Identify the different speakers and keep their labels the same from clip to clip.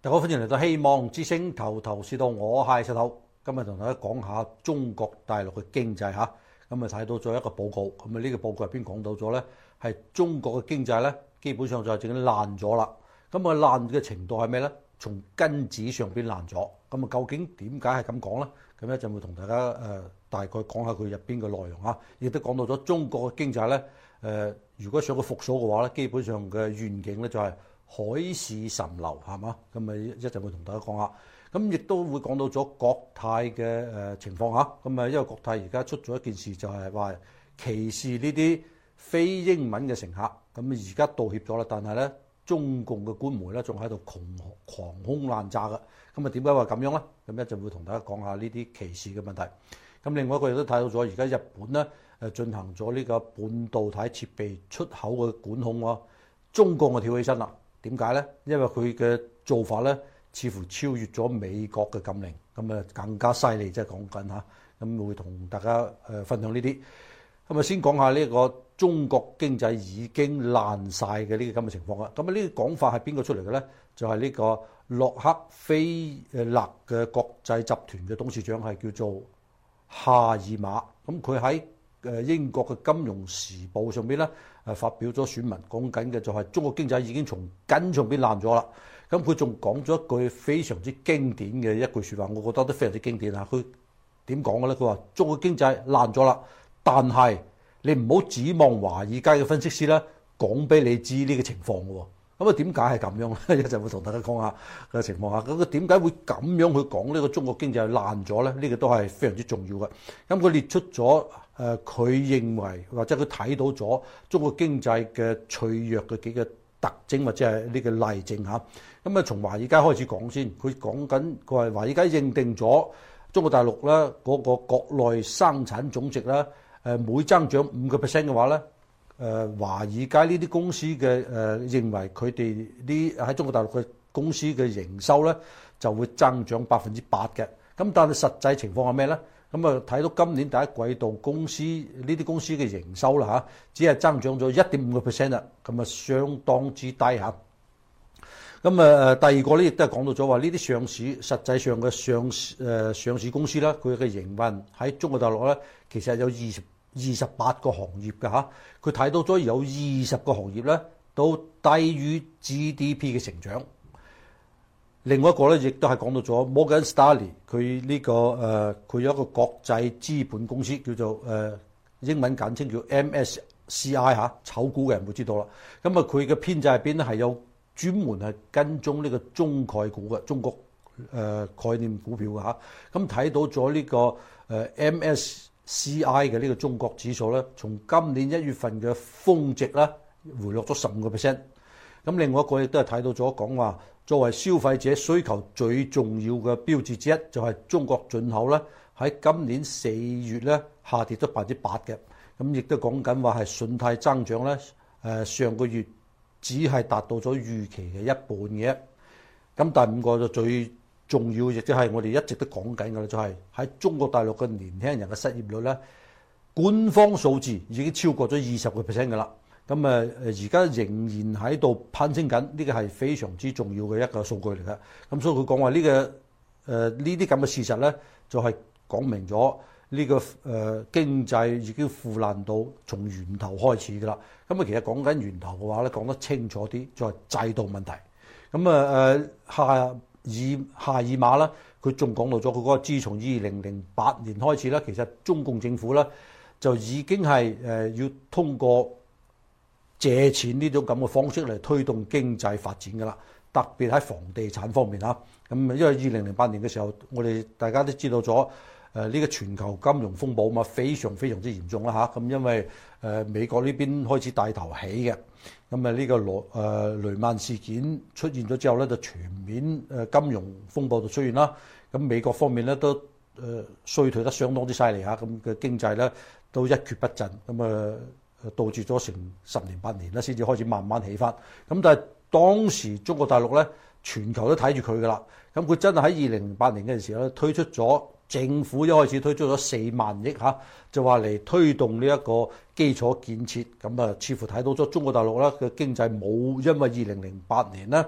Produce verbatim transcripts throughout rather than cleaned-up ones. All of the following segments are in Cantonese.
Speaker 1: 大家好，歡迎嚟到希望之星頭頭是道，我係石頭。今日同大家講下中國大陸嘅經濟嚇。咁啊睇到咗一個報告，咁啊呢個報告入邊講到咗咧，係中國嘅經濟咧，基本上就係已經爛咗啦。咁啊爛嘅程度係咩咧？從根子上邊爛咗。咁啊究竟點解係咁講咧？咁一陣會同大家誒、呃、大概講下佢入邊嘅內容嚇。亦都講到咗中國嘅經濟咧，誒、呃、如果想佢復甦嘅話咧，基本上嘅願景咧就係海市蜃樓，係嘛？咁啊一陣會同大家講下。咁亦都會講到咗國泰嘅誒情況嚇。咁啊因為國泰而家出咗一件事，就係話歧視呢啲非英文嘅乘客。咁啊而家道歉咗啦，但係咧中共嘅官媒咧仲喺度狂狂轟濫炸嘅。咁啊點解話咁樣咧？咁一陣會同大家講下呢啲歧視嘅問題。咁另外一個亦都睇到咗，而家日本咧誒進行咗呢個半導體設備出口嘅管控喎。中國我跳起身啦，點解咧？因為佢嘅做法咧，似乎超越咗美國嘅禁令，咁啊更加犀利，即係講緊嚇。咁會同大家誒分享呢啲。咁啊先講下呢個中國經濟已經爛晒嘅呢個咁嘅情況啦。咁啊呢個講法係邊個出嚟嘅咧？就係呢個洛克菲勒嘅國際集團嘅董事長係叫做夏爾馬。咁佢喺誒英國嘅《金融時報》上邊咧誒發表咗選文，講緊嘅就係中國經濟已經從根上邊爛咗啦。咁佢仲講咗一句非常之經典嘅一句説話，我覺得都非常之經典啊！佢點講嘅咧？佢話中國經濟爛咗啦，但係你唔好指望華爾街嘅分析師咧講俾你知呢個情況嘅喎。咁啊點解係咁樣咧？一陣會同大家講下嘅情況下，咁佢點解會咁樣去講呢個中國經濟爛咗咧？呢個都係非常之重要嘅。咁佢列出咗誒佢認為或者佢睇到咗中國經濟嘅脆弱嘅幾個特徵或者係呢個例證嚇。咁啊從華爾街開始講先，佢講緊佢話華爾街認定咗中國大陸咧嗰個國內生產總值咧誒每增長五個 percent 嘅話咧。誒華爾街呢啲公司嘅誒、呃、認為佢哋呢喺中國大陸嘅公司嘅營收咧就會增長百分之八嘅，咁但係實際情況係咩咧？咁啊睇到今年第一季度公司呢啲公司嘅營收啦嚇，只係增長咗一點五個 percent 啦，咁啊相當之低嚇。咁啊誒第二個咧亦都係講到咗話呢啲上市實際上嘅上誒、呃、上市公司啦，佢嘅營運喺中國大陸咧其實有二十。二十八個行業嘅嚇，佢睇到咗有二十個行業咧都低於 G D P 嘅成長。另外一個咧，亦都係講到咗 Morgan Stanley，佢呢、這個誒佢、呃、有一個國際資本公司叫做誒、呃、英文簡稱叫 M S C I 嚇，炒股嘅人會知道啦。咁啊，佢嘅編制入邊咧係有專門係跟蹤呢個中概股嘅中國誒、呃、概念股票嘅嚇。咁睇到咗呢、這個誒、呃、M S C I 嘅呢個中國指數咧，從今年一月份嘅峰值咧，回落咗十五個 percent。咁另外一個亦都係睇到咗講話，作為消費者需求最重要嘅標誌之一，就係中國進口咧喺今年四月咧下跌咗百分之八嘅。咁亦都講緊話係信貸增長咧，誒上個月只係達到咗預期嘅一半嘅。咁第五個就最重要，亦即係我哋一直都講緊嘅咧，就係喺中國大陸嘅年輕人嘅失業率咧，官方數字已經超過咗二十個 percent 嘅啦。咁誒誒，而家仍然喺度攀升緊，呢個係非常之重要嘅一個數據嚟嘅。咁所以佢講話呢個誒呢啲咁嘅事實咧，就係講明咗呢個誒經濟已經腐爛到從源頭開始嘅啦。咁啊，其實講緊源頭嘅話咧，講得清楚啲，就係制度問題。咁啊誒下。以夏爾馬啦，佢仲講到咗佢嗰個，自從二零零八年開始咧，其實中共政府咧就已經係誒要通過借錢呢種咁嘅方式嚟推動經濟發展㗎啦，特別喺房地產方面嚇。咁因為二零零八年嘅時候，我哋大家都知道咗誒呢個全球金融風暴嘛，非常非常之嚴重啦嚇。咁因為誒美國呢邊開始帶頭起嘅。咁啊呢個羅誒雷曼事件出現咗之後咧，就全面誒金融風暴就出現啦。咁美國方面咧都誒衰退得相當之犀利嚇，咁嘅經濟咧都一蹶不振，咁啊導致咗成十年八年咧先至開始慢慢起翻。咁但係當時中國大陸咧，全球都睇住佢噶啦。咁佢真係喺二零零八年嘅時候咧推出咗。政府一開始推出咗四萬億嚇，就話嚟推動呢一個基礎建設，咁啊似乎睇到咗中國大陸咧嘅經濟冇因為二零零八年咧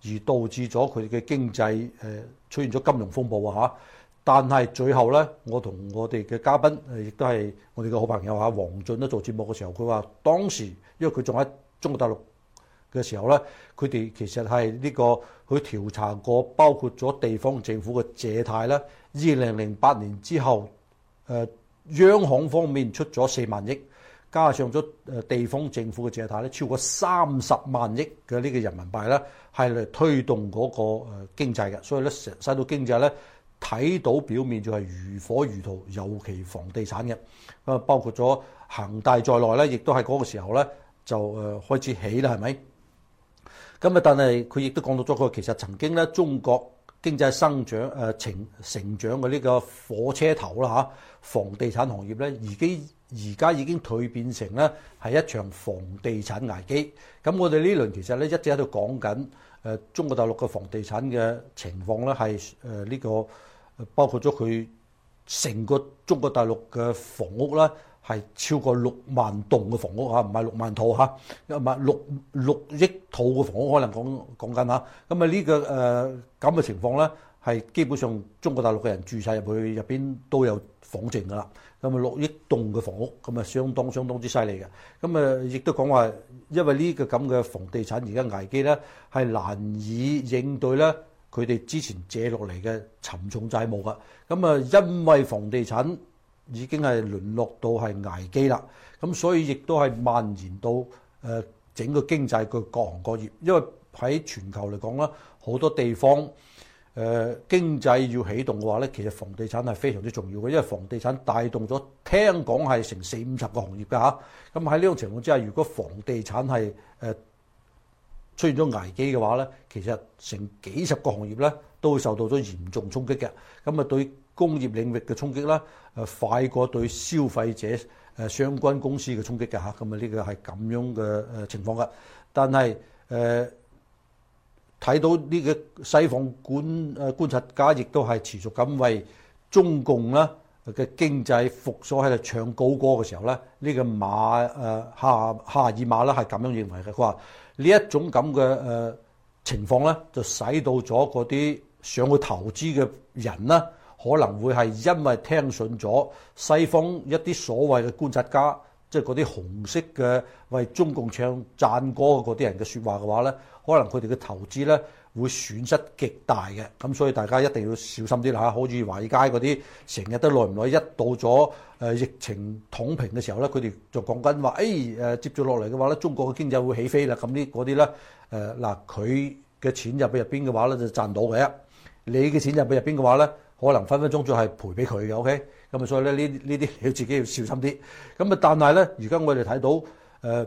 Speaker 1: 而導致咗佢哋嘅經濟誒出現咗金融風暴啊嚇。但係最後咧，我同我哋嘅嘉賓誒亦都係我哋嘅好朋友嚇黃俊都做節目嘅時候，佢話當時因為佢仲喺中國大陸嘅時候咧，佢哋其實係呢個去調查過，包括咗地方政府嘅借貸咧。二零零八年之後，誒央行方面出咗四萬億，加上咗誒地方政府嘅借貸咧，超過三十萬億嘅呢個人民幣咧，係嚟推動嗰個誒經濟嘅。所以咧，成使到經濟咧睇到表面就係如火如荼，尤其房地產嘅。咁啊，包括咗恒大在內咧，亦都係嗰個時候咧就誒開始起啦，係咪？咁啊，但係佢亦都講到咗，佢其實曾經咧中國經濟生長誒成成長嘅呢個火車頭啦嚇，房地產行業咧，而經而家已經蛻變成咧係一場房地產危機。咁我哋呢輪其實咧一直喺度講緊誒中國大陸嘅房地產嘅情況咧，係誒呢個包括咗佢成個中國大陸嘅房屋啦，係超過六萬棟嘅房屋嚇，唔係六萬套嚇，唔係六六億套嘅房屋，可能講講緊嚇。咁啊呢個誒咁嘅情況咧，係基本上中國大陸嘅人住晒入去入邊都有房剩噶啦。咁啊六億棟嘅房屋，咁啊相當相當之犀利嘅。咁啊亦都講話，因為呢個咁嘅房地產而家危機咧，係難以應對咧佢哋之前借落嚟嘅沉重債務噶。咁啊因為房地產已經係淪落到係危機啦，咁所以亦都係蔓延到誒整個經濟嘅各行各業。因為喺全球嚟講啦，好多地方誒、呃、經濟要起動嘅話咧，其實房地產係非常之重要嘅，因為房地產帶動咗聽講係成四五十個行業㗎嚇。咁喺呢種情況之下，如果房地產係誒、呃、出現咗危機嘅話咧，其實成幾十個行業咧都會受到咗嚴重衝擊嘅。咁啊對工業領域嘅衝擊啦，誒快過對消費者誒相關公司嘅衝擊嘅嚇，咁啊呢個係咁樣嘅誒情況嘅。但係誒睇到呢個西方觀誒觀察家亦都係持續咁為中共啦嘅經濟復甦喺度唱高歌嘅時候咧，呢、這個馬誒夏夏爾馬啦係咁樣認為嘅。佢話呢一種咁嘅誒情況咧，就使到咗嗰啲想去投資嘅人啦，可能會係因為聽信咗西方一啲所謂嘅觀察家，即係嗰啲紅色嘅為中共唱讚歌嘅嗰啲人嘅説話嘅話咧，可能佢哋嘅投資咧會損失極大嘅。咁所以大家一定要小心啲啦嚇。好似華爾街嗰啲成日都耐唔耐一到咗誒疫情躺平嘅時候咧，佢哋就講緊話誒誒接住落嚟嘅話咧，中國嘅經濟會起飛啦。咁呢嗰啲咧誒嗱，佢嘅錢入去入邊嘅話咧就賺到嘅，你嘅錢入去入邊嘅話咧，可能分分鐘就係賠俾佢嘅。OK，咁啊，所以咧呢呢啲你要自己要小心啲。咁啊，但係咧而家我哋睇到誒、呃、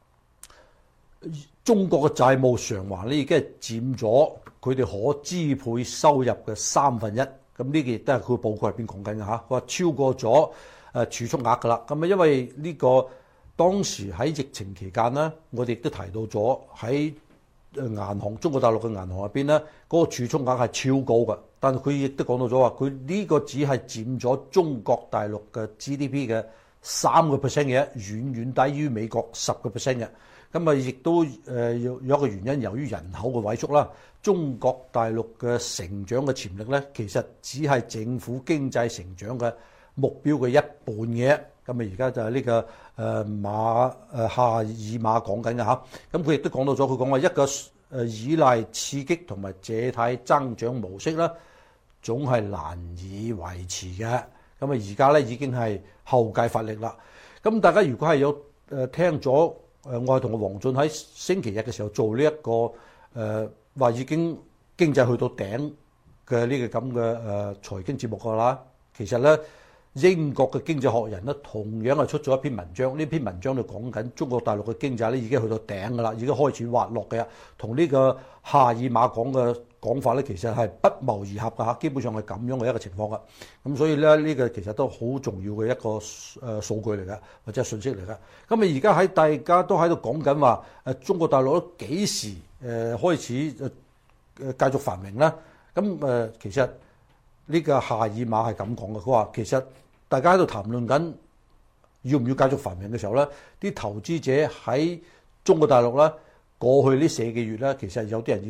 Speaker 1: 中國嘅債務償還咧已經係佔咗佢哋可支配收入嘅三分一。咁呢個亦都係佢報告入邊講緊嘅嚇，佢話超過咗誒儲蓄額㗎啦。咁啊，因為呢個當時喺疫情期間咧，我哋亦都提到咗喺誒銀行中國大陸嘅銀行入邊咧，嗰個儲蓄額係超高嘅。但係佢亦都講到咗話，佢呢個只係佔咗中國大陸嘅 G D P 嘅三個 percent 嘅，遠遠低於美國十個 percent 嘅。咁啊，亦都誒有有一個原因，由於人口嘅萎縮啦，中國大陸嘅成長嘅潛力咧，其實只係政府經濟成長嘅目標嘅一半嘅。咁啊，而家就係呢個誒馬誒夏爾馬講緊嘅嚇。咁佢亦都講到咗，佢講話一個誒依賴刺激同埋借貸增長模式啦，總係難以維持嘅。咁啊，而家咧已經係後繼乏力啦。咁大家如果係有誒聽咗誒我同阿黃俊喺星期日嘅時候做呢、這、一個誒話、呃、已經經濟去到頂嘅呢個咁嘅誒財經節目㗎啦，其實咧英國嘅經濟學人咧同樣係出咗一篇文章，呢篇文章就講緊中國大陸嘅經濟咧已經去到頂㗎啦，已經開始滑落嘅，同呢個夏爾馬講嘅講法咧，其實係不謀而合㗎嚇，基本上係咁樣嘅一個情況㗎。咁所以咧，呢個其實都好重要嘅一個誒數據嚟㗎，或者係信息嚟㗎。咁啊，而家喺大家都喺度講緊話誒，中國大陸都幾時誒開始誒誒繼續繁榮咧？咁誒，其實呢個夏爾馬係咁講嘅，佢話其實大家喺度談論緊要唔要繼續繁榮嘅時候咧，啲投資者喺中國大陸咧過去呢四個月咧，其實有啲人已經誒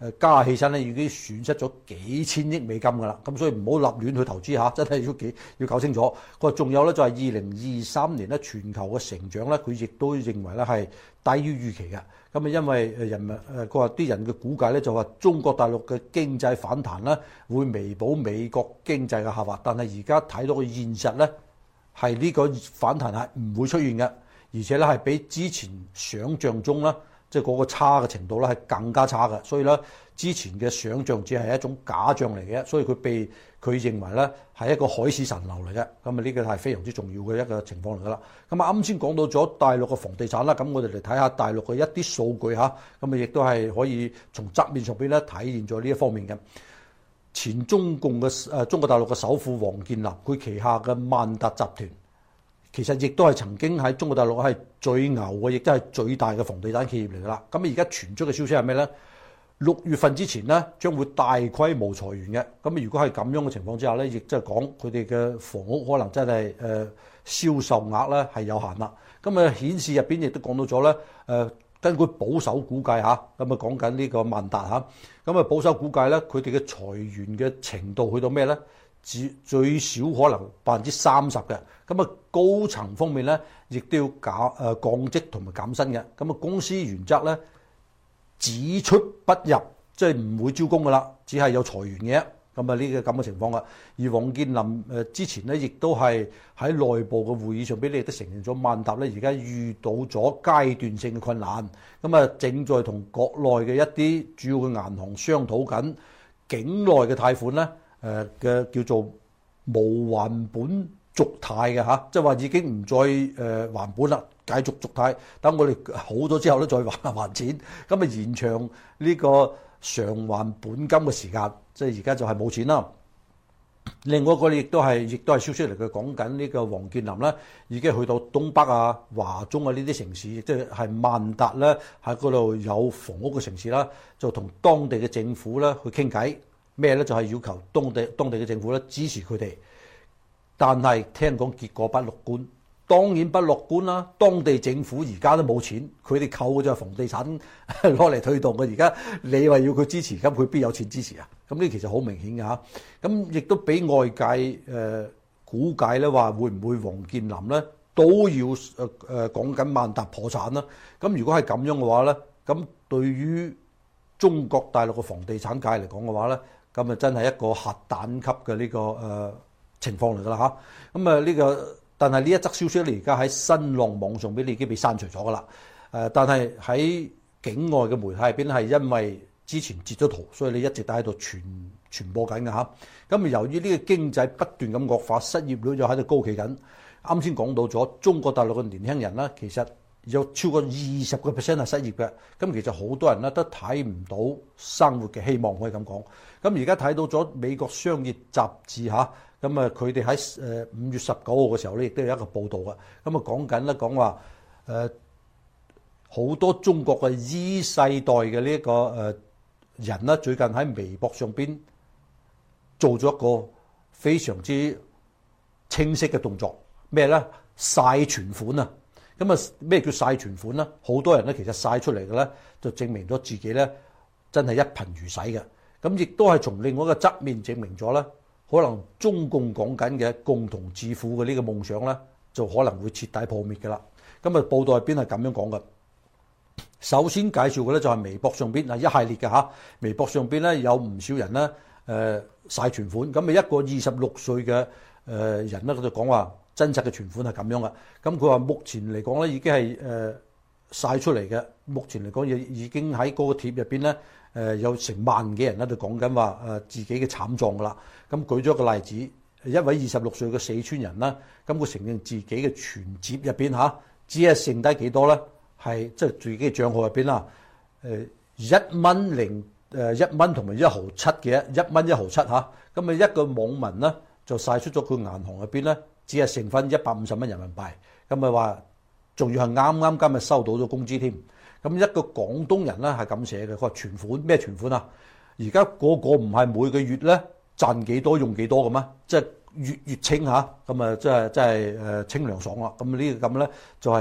Speaker 1: 誒加起身咧已經損失咗幾千億美金㗎啦。咁所以唔好立亂去投資嚇，真係要幾要搞清楚。佢話仲有咧就係二零二三年咧全球嘅成長咧，佢亦都認為咧係低於預期嘅。咁啊因為誒人民誒佢話啲人嘅估計咧就話中國大陸嘅經濟反彈咧會彌補美國經濟嘅下滑，但係而家睇到嘅現實咧係呢個反彈係唔會出現嘅，而且咧係比之前想像中咧。即係嗰個差嘅程度咧係更加差嘅，所以咧之前嘅想像只係一種假象嚟嘅，所以佢被佢認為咧係一個海市蜃樓嚟嘅，咁啊呢個係非常之重要嘅一個情況嚟㗎啦。咁啊啱先講到咗大陸嘅房地產啦，咁我哋嚟睇下大陸嘅一啲數據嚇，咁啊亦都係可以從側面上邊咧體現咗呢一方面嘅。前中共嘅誒中國大陸嘅首富王健林，佢旗下嘅萬達集團。其實亦都係曾經喺中國大陸係最牛嘅，亦都係最大嘅房地產企業嚟㗎啦。咁而家傳出嘅消息係咩咧？六月份之前咧將會大規模裁員嘅。咁如果係咁樣嘅情況之下咧，亦即係講佢哋嘅房屋可能真係誒銷售額咧係有限啦。咁啊顯示入邊亦都講到咗咧誒，根據保守估計嚇，咁啊講緊呢個萬達嚇，咁啊保守估計咧佢哋嘅裁員嘅程度去到咩咧？最少可能百分之三十嘅，咁啊高層方面咧，亦都要減誒降職同埋減薪嘅。咁啊公司原則咧，只出不入，即係唔會招工噶啦，只係有裁員嘅。咁啊呢個咁嘅情況啊。而王健林誒之前咧，亦都係喺內部嘅會議上，俾你都承認咗萬達咧，而家遇到咗階段性嘅困難。咁啊正在同國內嘅一啲主要嘅銀行商討緊境內嘅貸款咧。誒嘅叫做無還本續貸嘅嚇，即係話已經唔再誒還本啦，繼續續貸。等我哋好咗之後咧，再還還錢，咁啊延長呢個償還本金嘅時間。即係而家就係冇錢啦。另外一個亦都係亦都係消息嚟嘅，講緊呢個王健林咧已經去到東北啊、華中啊呢啲城市，即係係萬達咧喺嗰度有房屋嘅城市啦，就同當地嘅政府咧去傾偈。咩咧？就係要求當地當地嘅政府咧支持佢哋，但係聽講結果不樂觀。當然不樂觀啦！當地政府而家都冇錢，佢哋靠嘅就係房地產攞嚟推動嘅。而家你話要佢支持，咁佢邊有錢支持啊？咁呢其實好明顯嘅嚇。咁亦都俾外界誒、呃、估計咧，話會唔會王健林咧都要誒誒講緊萬達破產啦？咁如果係咁樣嘅話咧，咁對於中國大陸嘅房地產界嚟講嘅話咧，咁啊，真係一個核彈級嘅呢個誒情況嚟㗎啦嚇。咁啊，呢個但係呢一則消息咧，而家喺新浪網上邊已經被刪除咗㗎啦。誒，但係喺境外嘅媒體入邊係因為之前截咗圖，所以你一直都喺度傳傳播緊㗎嚇。咁啊，由於呢個經濟不斷咁惡化，失業率又喺度高企緊。啱先講到咗中國大陸嘅年輕人啦，其實有超過二十個 percent 係失業嘅。咁其實好多人咧都睇唔到生活嘅希望，可以咁講。咁而家睇到咗美國商業雜誌嚇，咁啊佢哋喺誒五月十九號嘅時候咧，亦都有一個報導嘅。咁啊講緊咧講話誒好多中國嘅 Z 世代嘅呢一個誒人咧，最近喺微博上邊做咗一個非常之清晰嘅動作，咩咧？晒存款啊！咁啊咩叫晒存款咧？好多人咧其實晒出嚟嘅咧，就證明咗自己咧真係一貧如洗嘅。咁亦都係從另外一個側面證明咗咧，可能中共講緊嘅共同致富嘅呢個夢想咧，就可能會徹底破滅嘅啦。咁啊報道入邊係咁樣講嘅。首先介紹嘅咧就係微博上邊啊一系列嘅嚇，微博上邊咧有唔少人咧誒晒存款。咁啊一個二十六歲嘅誒人咧，佢就講話真實嘅存款係咁樣嘅。咁佢話目前嚟講咧已經係誒晒出嚟嘅。目前嚟講已已經喺嗰個貼入邊咧。誒有成萬幾人喺度講緊話誒自己嘅慘狀㗎啦。咁舉咗一個例子，一位二十六歲嘅四川人啦，咁佢承認自己嘅存摺入邊嚇，只係剩低幾多咧？係即係自己嘅帳號入邊啦。誒一蚊零誒一蚊同埋一毫七嘅一蚊一毫七嚇。咁啊一個網民咧就曬出咗佢銀行入邊咧，只係剩翻一百五十蚊人民幣。咁啊話仲要係啱啱今日收到咗工資添。咁一個廣東人咧係咁寫嘅，佢話存款咩存款啊？而家個個唔係每個月咧賺幾多用幾多嘅咩？即係月月清嚇，咁啊即係即係誒清涼爽啦。咁呢個咁咧就係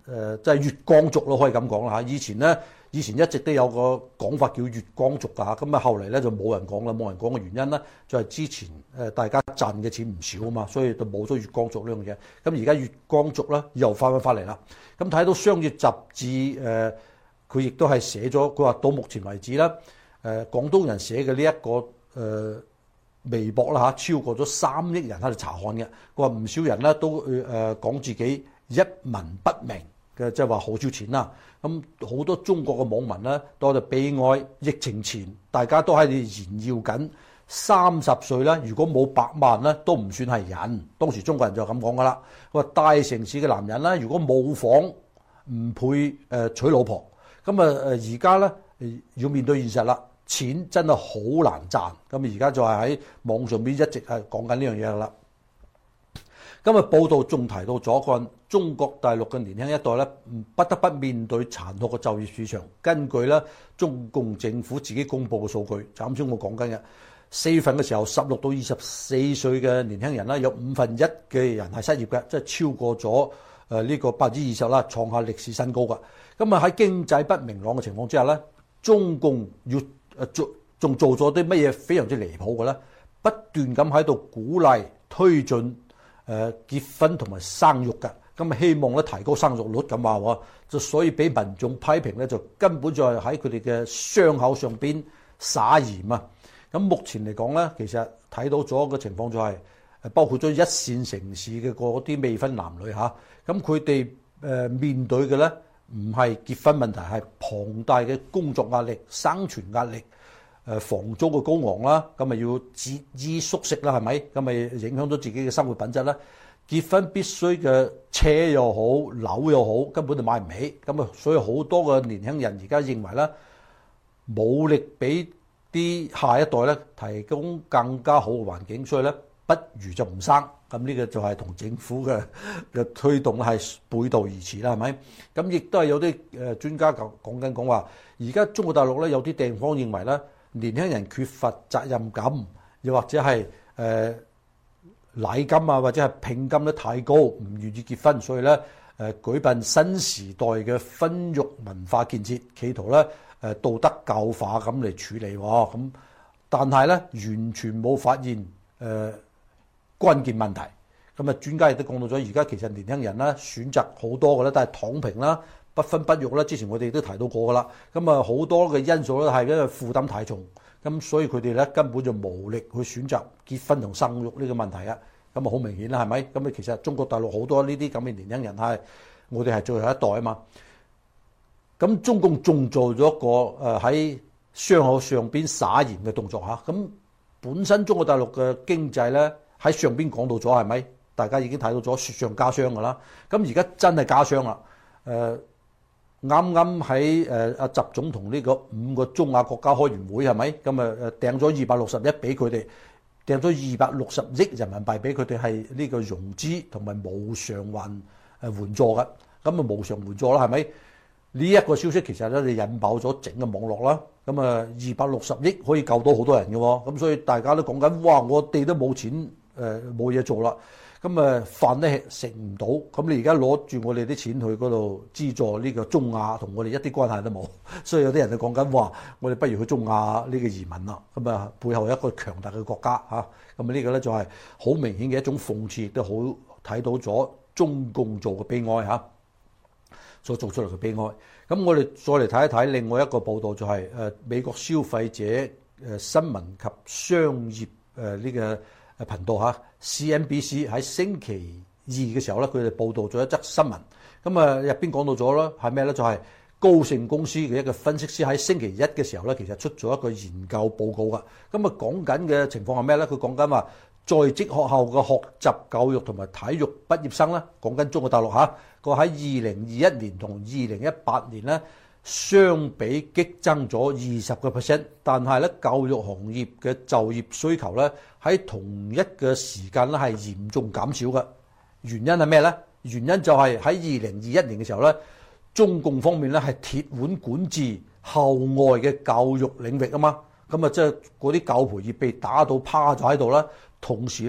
Speaker 1: 誒即係月光族咯，可以咁講啦嚇。以前咧，以前一直都有個講法叫月光族㗎嚇，咁啊後嚟咧就冇人講啦，冇人講嘅原因咧就係之前誒大家賺嘅錢唔少啊嘛，所以就冇咗月光族呢樣嘢。咁而家月光族咧又翻返翻嚟啦。咁睇到商業雜誌誒，佢亦都係寫咗，佢話到目前為止咧，誒廣東人寫嘅呢一個誒。呃微博啦嚇，超過咗三億人喺度查看嘅。佢話唔少人咧都誒講自己一文不名嘅，即係話好少錢啦。咁好多中國嘅網民咧都喺度悲哀，疫情前大家都喺度炫耀緊三十歲咧，如果冇百萬咧都唔算係人。當時中國人就咁講噶啦。佢話大城市嘅男人咧，如果冇房唔配誒娶老婆。咁啊誒而家咧要面對現實啦。錢真係好難賺，咁而家就係喺網上邊一直係講緊呢樣嘢啦。今日報道仲提到咗個中國大陸嘅年輕一代咧，不得不面對殘酷嘅就業市場。根據咧中共政府自己公布嘅數據，就啱先我講緊嘅四月份嘅時候，十六到二十四歲嘅年輕人啦，有五分一嘅人係失業嘅，即係超過咗誒呢個百分之二十啦，創下歷史新高㗎。咁啊喺經濟不明朗嘅情況之下咧，中共要誒做仲做咗啲乜嘢非常之離譜嘅咧？不斷咁喺度鼓勵推進誒結婚同埋生育嘅，咁啊希望咧提高生育率咁話喎，就所以俾民眾批評咧，就根本就係喺佢哋嘅傷口上邊撒鹽啊！咁目前嚟講咧，其實睇到咗個情況就係誒包括咗一線城市嘅嗰啲未婚男女嚇，咁佢哋誒面對嘅咧，唔係結婚問題，係龐大嘅工作壓力、生存壓力、誒房租嘅高昂啦，咁咪要節衣縮食啦，係咪？咁咪影響到自己嘅生活品質啦。結婚必須嘅車又好、樓又好，根本就買唔起。咁啊，所以好多嘅年輕人而家認為咧，冇力俾啲下一代咧提供更加好嘅環境，所以咧不如就唔生。咁呢個就係同政府嘅嘅推動係背道而馳啦，係咪？咁亦都係有啲誒專家講講緊講話，而家中國大陸咧有啲地方認為咧，年輕人缺乏責任感，又或者係誒禮金啊，或者係聘金咧太高，唔願意結婚，所以咧誒舉辦新時代嘅婚育文化建設，企圖咧誒道德教化咁嚟處理喎。咁但係咧完全冇發現誒。呃關鍵問題，咁啊專家亦都講到咗，而家其實年輕人咧選擇好多嘅咧，都係躺平啦、不婚不育啦。之前我哋都提到過噶啦，咁啊好多嘅因素咧係因為負擔太重，咁所以佢哋咧根本就無力去選擇結婚同生育呢個問題啊。咁啊好明顯啦，係咪？咁啊其實中國大陸好多呢啲咁嘅年輕人係我哋係最後一代啊嘛。咁中共仲做咗一個誒喺傷口上邊撒鹽嘅動作嚇。咁本身中國大陸嘅經濟咧。喺上邊講到咗係咪？大家已經睇到咗雪上加霜㗎啦。咁而家真係加霜啦。誒啱啱喺誒阿習總同呢個五個中亞國家開完會係咪？咁啊誒掟咗二百六十億俾佢哋，掟咗二百六十億人民幣俾佢哋係呢個融資同埋無償還誒援助㗎。咁啊無償援助啦係咪？呢一個消息其實咧，你引爆咗整個網絡啦。咁啊二百六十億可以救到好多人嘅喎。咁所以大家都講緊，哇！我哋都冇錢。誒冇嘢做啦，咁誒飯都食唔到，咁你而家攞住我哋啲錢去嗰度資助呢個中亞，同我哋一啲關係都冇，所以有啲人就講緊話，我哋不如去中亞呢個移民啦，咁啊背後一個強大嘅國家嚇，咁啊呢個咧就係好明顯嘅一種諷刺，亦都好睇到咗中共做嘅悲哀嚇，所做出嚟嘅悲哀。咁我哋再嚟睇一睇另外一個報導，就係誒美國消費者誒新聞及商業誒呢個。誒頻道嚇 C N B C 喺星期二嘅時候咧，佢哋報導咗一則新聞。咁啊入邊講到咗啦，係咩咧？就係、是、高盛公司嘅一個分析師喺星期一嘅時候咧，其實出咗一個研究報告㗎。咁啊講緊嘅情況係咩咧？佢講緊話在職學校嘅學習教育同埋體育畢業生咧，講緊中國大陸嚇，個喺二零二一年同二零一八年咧。相比激增咗二十個 percent， 但係咧教育行業嘅就業需求咧喺同一個時間咧係嚴重減少嘅。原因係咩咧？原因就係喺二零二一年嘅時候咧，中共方面咧係鐵腕管治校外嘅教育領域啊嘛。咁啊即係嗰啲教培業被打到趴咗喺度啦。同時咧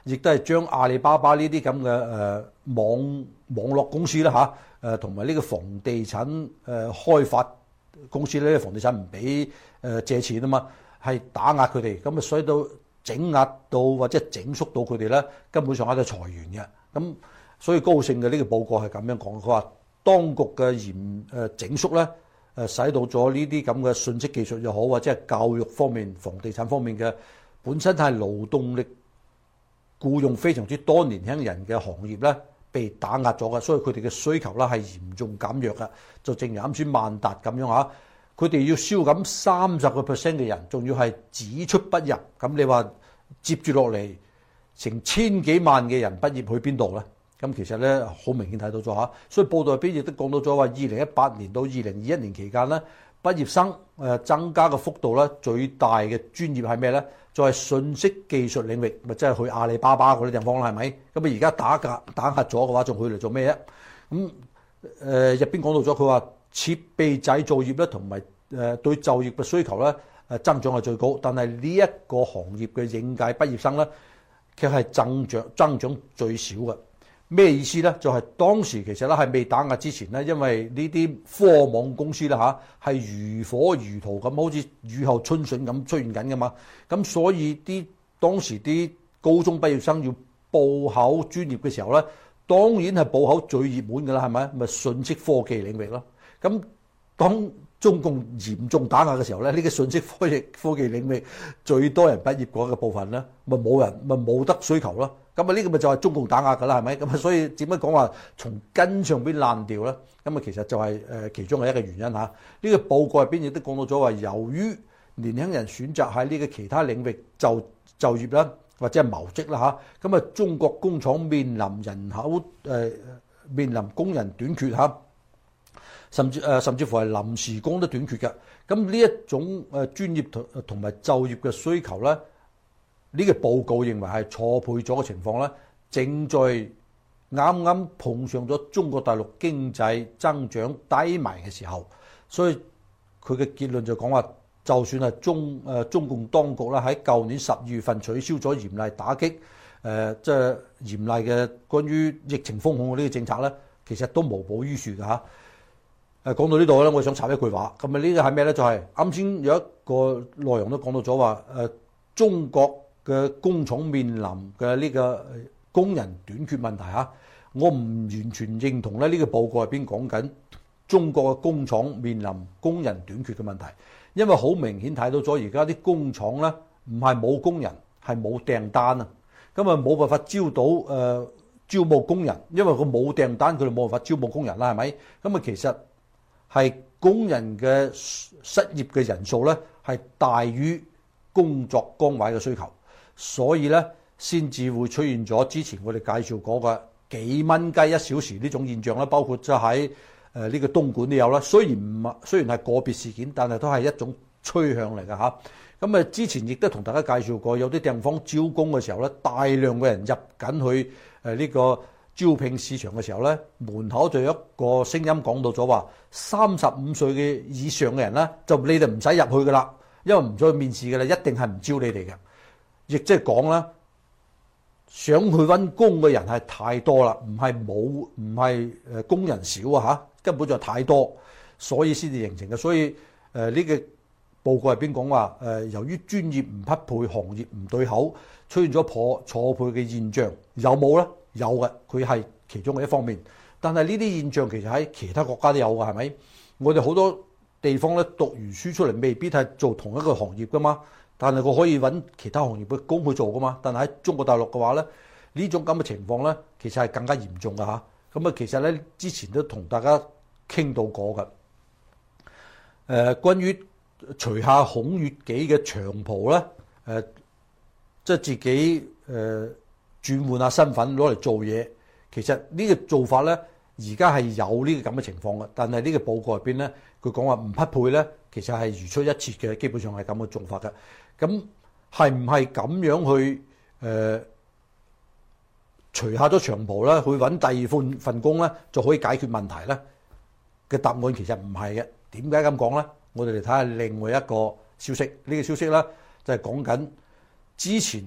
Speaker 1: 亦都係將阿里巴巴呢啲咁嘅誒網網絡公司啦嚇，誒同埋呢個房地產誒、呃、開發公司咧，房地產唔俾誒借錢啊嘛，係打壓佢哋，咁啊所以到整壓到或者整縮到佢哋咧，根本上喺度裁員嘅。咁所以高盛嘅呢個報告係咁樣講，佢話當局嘅嚴誒整縮咧，誒使到咗呢啲咁嘅信息技術又好，或者係教育方面、房地產方面嘅本身係勞動力僱用非常之多年輕人嘅行業咧，被打壓咗嘅，所以佢哋嘅需求咧係嚴重減弱嘅。就正如啱先萬達咁樣嚇，佢哋要燒緊三十個 percent 嘅人，仲要係只出不入。咁你話接住落嚟成千幾萬嘅人畢業去邊度咧？咁其實咧好明顯睇到咗嚇，所以報道入邊亦都講到咗話，二零一八年到二零二一年期間咧，畢業生誒增加嘅幅度咧，最大嘅專業係咩咧？就係信息技術領域，咪即係去阿里巴巴嗰啲地方啦，係咪？咁啊而家打壓打壓咗嘅話，仲去嚟做咩啊？咁誒入邊講到咗，佢話設備製造業咧，同埋誒對就業嘅需求咧，誒增長係最高，但係呢一個行業嘅應屆畢業生咧，卻係增長增長最少嘅。咩意思咧？就係、是、當時其實咧係未打壓之前咧，因為呢啲科網公司啦嚇係如火如荼咁，好似雨後春筍咁出現緊噶嘛。咁所以啲當時啲高中畢業生要報考專業嘅時候咧，當然係報考最熱門噶啦，係咪？咪信息科技領域咯。咁當中共嚴重打壓嘅時候咧，呢、這個信息科技科技領域最多人畢業嗰個部分咧，咪冇人咪冇得需求咯。咁啊呢個咪就係中共打壓㗎啦，係咪？咁啊所以點樣講話從根上邊爛掉咧？咁啊其實就係誒其中嘅一個原因嚇。呢、這個報告入邊亦都講到咗話，由於年輕人選擇喺呢個其他領域就就業啦，或者係謀職啦嚇，咁啊中國工廠面臨人口誒、呃、面臨工人短缺嚇。甚至誒、呃，甚至乎係臨時工都短缺嘅。咁呢一種誒專業同同埋就業嘅需求咧，呢、這個報告認為係錯配咗嘅情況咧，正在啱啱碰上咗中國大陸經濟增長低迷嘅時候，所以佢嘅結論就講話，就算係中誒、呃、中共當局咧喺舊年十二月份取消咗嚴厲打擊誒即係嚴厲嘅關於疫情封控嘅呢個政策咧，其實都無補於事嘅嚇。誒講到呢度咧，我想插一句話，咁啊呢個係咩咧？就係啱先有一個內容都講到咗話，誒中國嘅工廠面臨嘅呢個工人短缺問題嚇，我唔完全認同咧呢個報告入邊講緊中國嘅工廠面臨工人短缺嘅問題，因為好明顯睇到咗而家啲工廠咧唔係冇工人，係冇訂單啊，咁啊冇辦法招到誒、呃、招募工人，因為佢冇訂單，佢哋冇辦法招募工人啦，係咪？咁啊其實係工人嘅失業嘅人數咧，係大於工作崗位嘅需求，所以咧先至會出現咗之前我哋介紹過嘅幾蚊雞一小時呢種現象啦。包括即喺誒呢個東莞都有啦。雖然唔係，雖然係個別事件，但係都係一種趨向嚟嘅嚇。咁啊，之前亦都同大家介紹過，有啲地方招工嘅時候咧，大量嘅人入緊去誒呢個招聘市場嘅時候咧，門口就有一個聲音講到咗話，三十五歲嘅以上嘅人咧，就你哋唔使入去噶啦，因為唔再面試嘅啦，一定係唔招你哋嘅。亦即係講啦，想去揾工嘅人係太多啦，唔係冇，唔係誒工人少啊嚇，根本就太多，所以先至形成嘅。所以誒呢、呃這個報告入邊講話誒，由於專業唔匹配，行業唔對口，出現咗破錯配嘅現象，有冇咧？有嘅，佢係其中嘅一方面。但係呢啲現象其實喺其他國家都有嘅，係咪？我哋好多地方咧讀完書出嚟，未必係做同一個行業噶嘛。但係佢可以揾其他行業嘅工去做噶嘛。但係喺中國大陸嘅話咧，呢種咁嘅情況咧，其實係更加嚴重嘅嚇。咁啊，其實咧之前都同大家傾到過嘅。誒、呃，關於除下孔乙己嘅長袍咧，誒、呃，即係自己誒。呃轉換下身份攞嚟做嘢，其實呢個做法咧，而家係有呢個咁嘅情況嘅。但係呢個報告入邊咧，佢講話唔匹配咧，其實係如出一轍嘅，基本上係咁嘅做法嘅。咁係唔係咁樣去誒除下咗長袍咧，去揾第二份份工咧，就可以解決問題咧？嘅答案其實唔係嘅。點解咁講咧？我哋嚟睇下另外一個消息。呢個消息咧就係講緊之前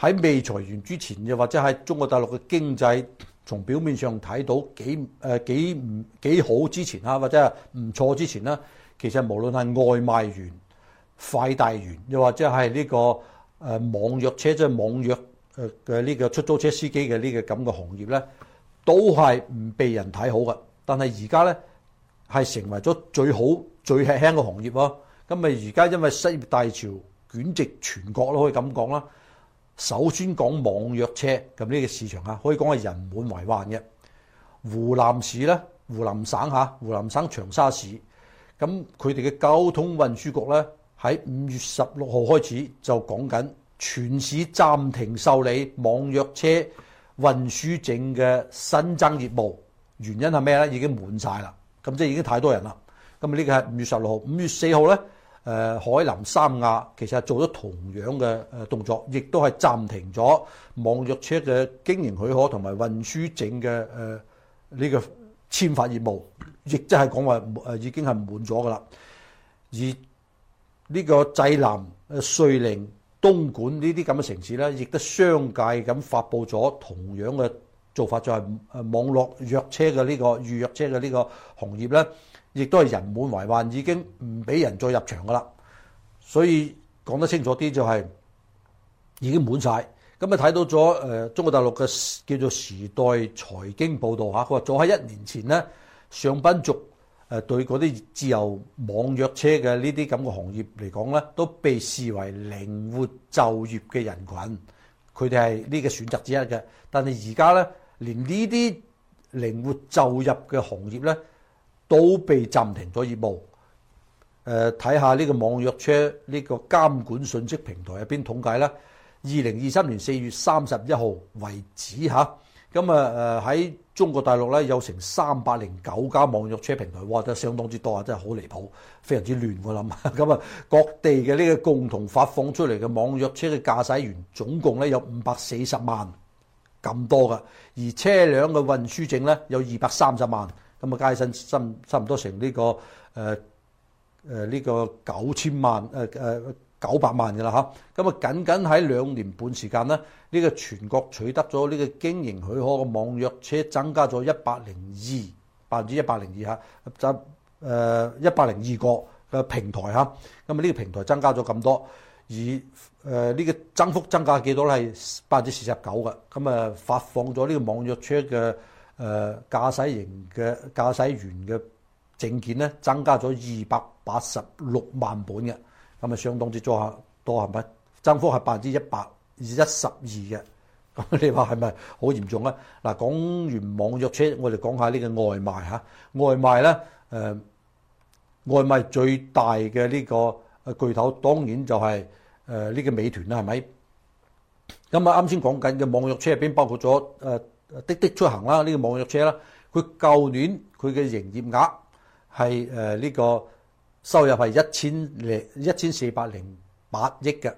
Speaker 1: 喺未裁員之前，又或者喺中國大陸嘅經濟從表面上睇到幾誒、呃、幾唔幾好之前啊，或者係唔錯之前啦，其實無論係外賣員、快遞員，又或者係呢、這個誒、呃、網約車，即係網約誒嘅呢個出租車司機嘅呢個咁嘅行業咧，都係唔被人睇好嘅。但係而家咧係成為咗最好最吃香嘅行業喎。咁咪而家因為失業大潮捲席全國都可以咁講啦。首先講網約車，咁呢個市場啊，可以講係人滿為患嘅。湖南市咧，湖南省嚇，湖南省長沙市，咁佢哋嘅交通運輸局咧喺五月十六號開始就講緊全市暫停受理網約車運輸證嘅新增業務。原因係咩咧？已經滿晒啦，咁即係已經太多人啦。咁呢個係五月十六號，五月四號咧。誒、呃、海南三亞其實係做咗同樣嘅誒動作，亦都係暫停咗網約車嘅經營許可同埋運輸證嘅誒呢個簽發業務，亦即係講話誒已經係滿咗噶啦。而呢個濟南、誒遂寧、東莞呢啲咁嘅城市咧，亦都相繼咁發布咗同樣嘅做法，就係、是、誒網絡約車嘅呢、這個預約車嘅呢個行業咧。亦都係人滿為患，已經唔俾人再入場噶啦。所以講得清楚啲就係已經滿晒。咁啊睇到咗誒、呃、中國大陸嘅叫做時代財經報導嚇，佢話早喺一年前咧，上班族誒對嗰啲自由網約車嘅呢啲咁嘅行業嚟講咧，都被視為靈活就業嘅人群，佢哋係呢個選擇之一嘅。但係而家咧，連呢啲靈活就業嘅行業咧，都被暫停咗業務。誒睇下呢個網約車呢個監管信息平台入邊統計咧，二零二三年四月三十一號為止嚇，咁啊誒喺中國大陸咧有成三百零九家網約車平台，哇！真係相當之多啊，真係好離譜，非常之亂我諗。咁啊，各地嘅呢個共同發放出嚟嘅網約車嘅駕駛員總共咧有五百四十萬咁多㗎，而車輛嘅運輸證咧有二百三十萬。咁啊，加起身差差唔多成呢、這個誒誒呢個九千萬誒誒九百萬嘅啦嚇。咁啊，僅僅喺兩年半時間咧，呢、這個全國取得咗呢個經營許可嘅網約車增加咗一百零二百分之一百零二嚇，就誒一百零二個嘅平台嚇。咁啊，呢個平台增加咗咁多，而誒呢、呃這個增幅增加幾多咧？係百分之四十九嘅。咁啊，發放咗呢個網約車嘅。誒、呃、駕駛型嘅駕駛員嘅證件咧，增加咗二百八十六萬本嘅，咁啊相當之多下多係咪？增幅係百分之一百一十二嘅，咁你話係咪好嚴重咧？嗱，講完網約車，我哋講下呢個外賣嚇。外賣咧，誒、呃、外賣最大嘅呢個巨頭當然就係誒呢個美團啦，係咪？咁啊啱先講緊嘅網約車入邊包括咗誒。呃滴滴出行啦，呢、這個網約車啦，佢舊年佢嘅營業額係誒呢個收入係一千零一千四百零八億嘅，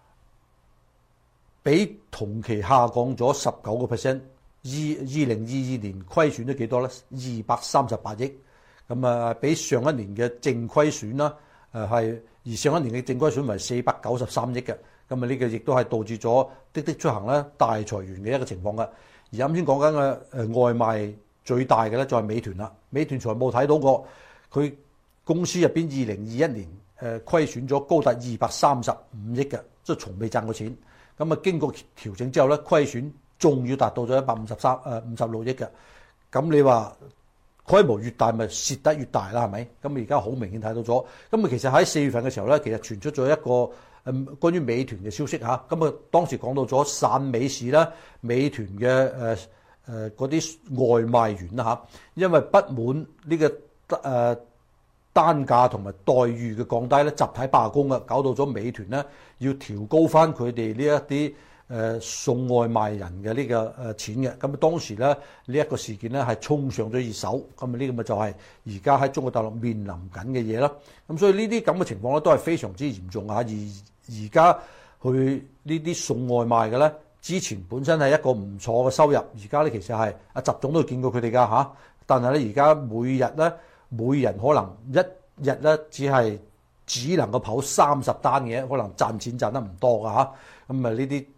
Speaker 1: 比同期下降咗十九個 percent。二二零二二年虧損咗幾多咧？二百三十八億，咁啊比上一年嘅淨虧損啦，誒係而上一年嘅淨虧損為四百九十三億嘅，咁啊呢個亦都係導致咗滴滴出行咧大裁員嘅一個情況嘅。而啱先講緊嘅誒外賣最大嘅咧就係美團啦。美團財務睇到過，佢公司入邊二零二一年誒虧損咗高達二百三十五億嘅，即係從未賺過錢。咁啊經過調整之後咧，虧損仲要達到咗一百五十三誒五十六億嘅。咁你話規模越大，咪蝕得越大啦，係咪？咁而家好明顯睇到咗。咁啊其實喺四月份嘅時候咧，其實傳出咗一個。誒關於美團嘅消息嚇，咁啊當時講到咗汕美市啦，美團嘅誒誒嗰啲外賣員啦嚇，因為不滿呢個誒單價同埋待遇嘅降低咧，集體罷工啊，搞到咗美團咧要調高翻佢哋呢一啲誒送外賣人嘅呢個誒錢嘅。咁啊當時咧呢一個事件咧係衝上咗熱搜，咁啊呢個咪就係而家喺中國大陸面臨緊嘅嘢啦。咁所以呢啲咁嘅情況咧都係非常之嚴重嚇，而而家去呢啲送外賣嘅咧，之前本身係一個唔錯嘅收入，而家咧其實係阿習總都見過佢哋噶嚇，但係咧而家每日咧每人可能一日咧只係只能夠跑三十單嘅，可能賺錢賺得唔多噶嚇，咁啊呢啲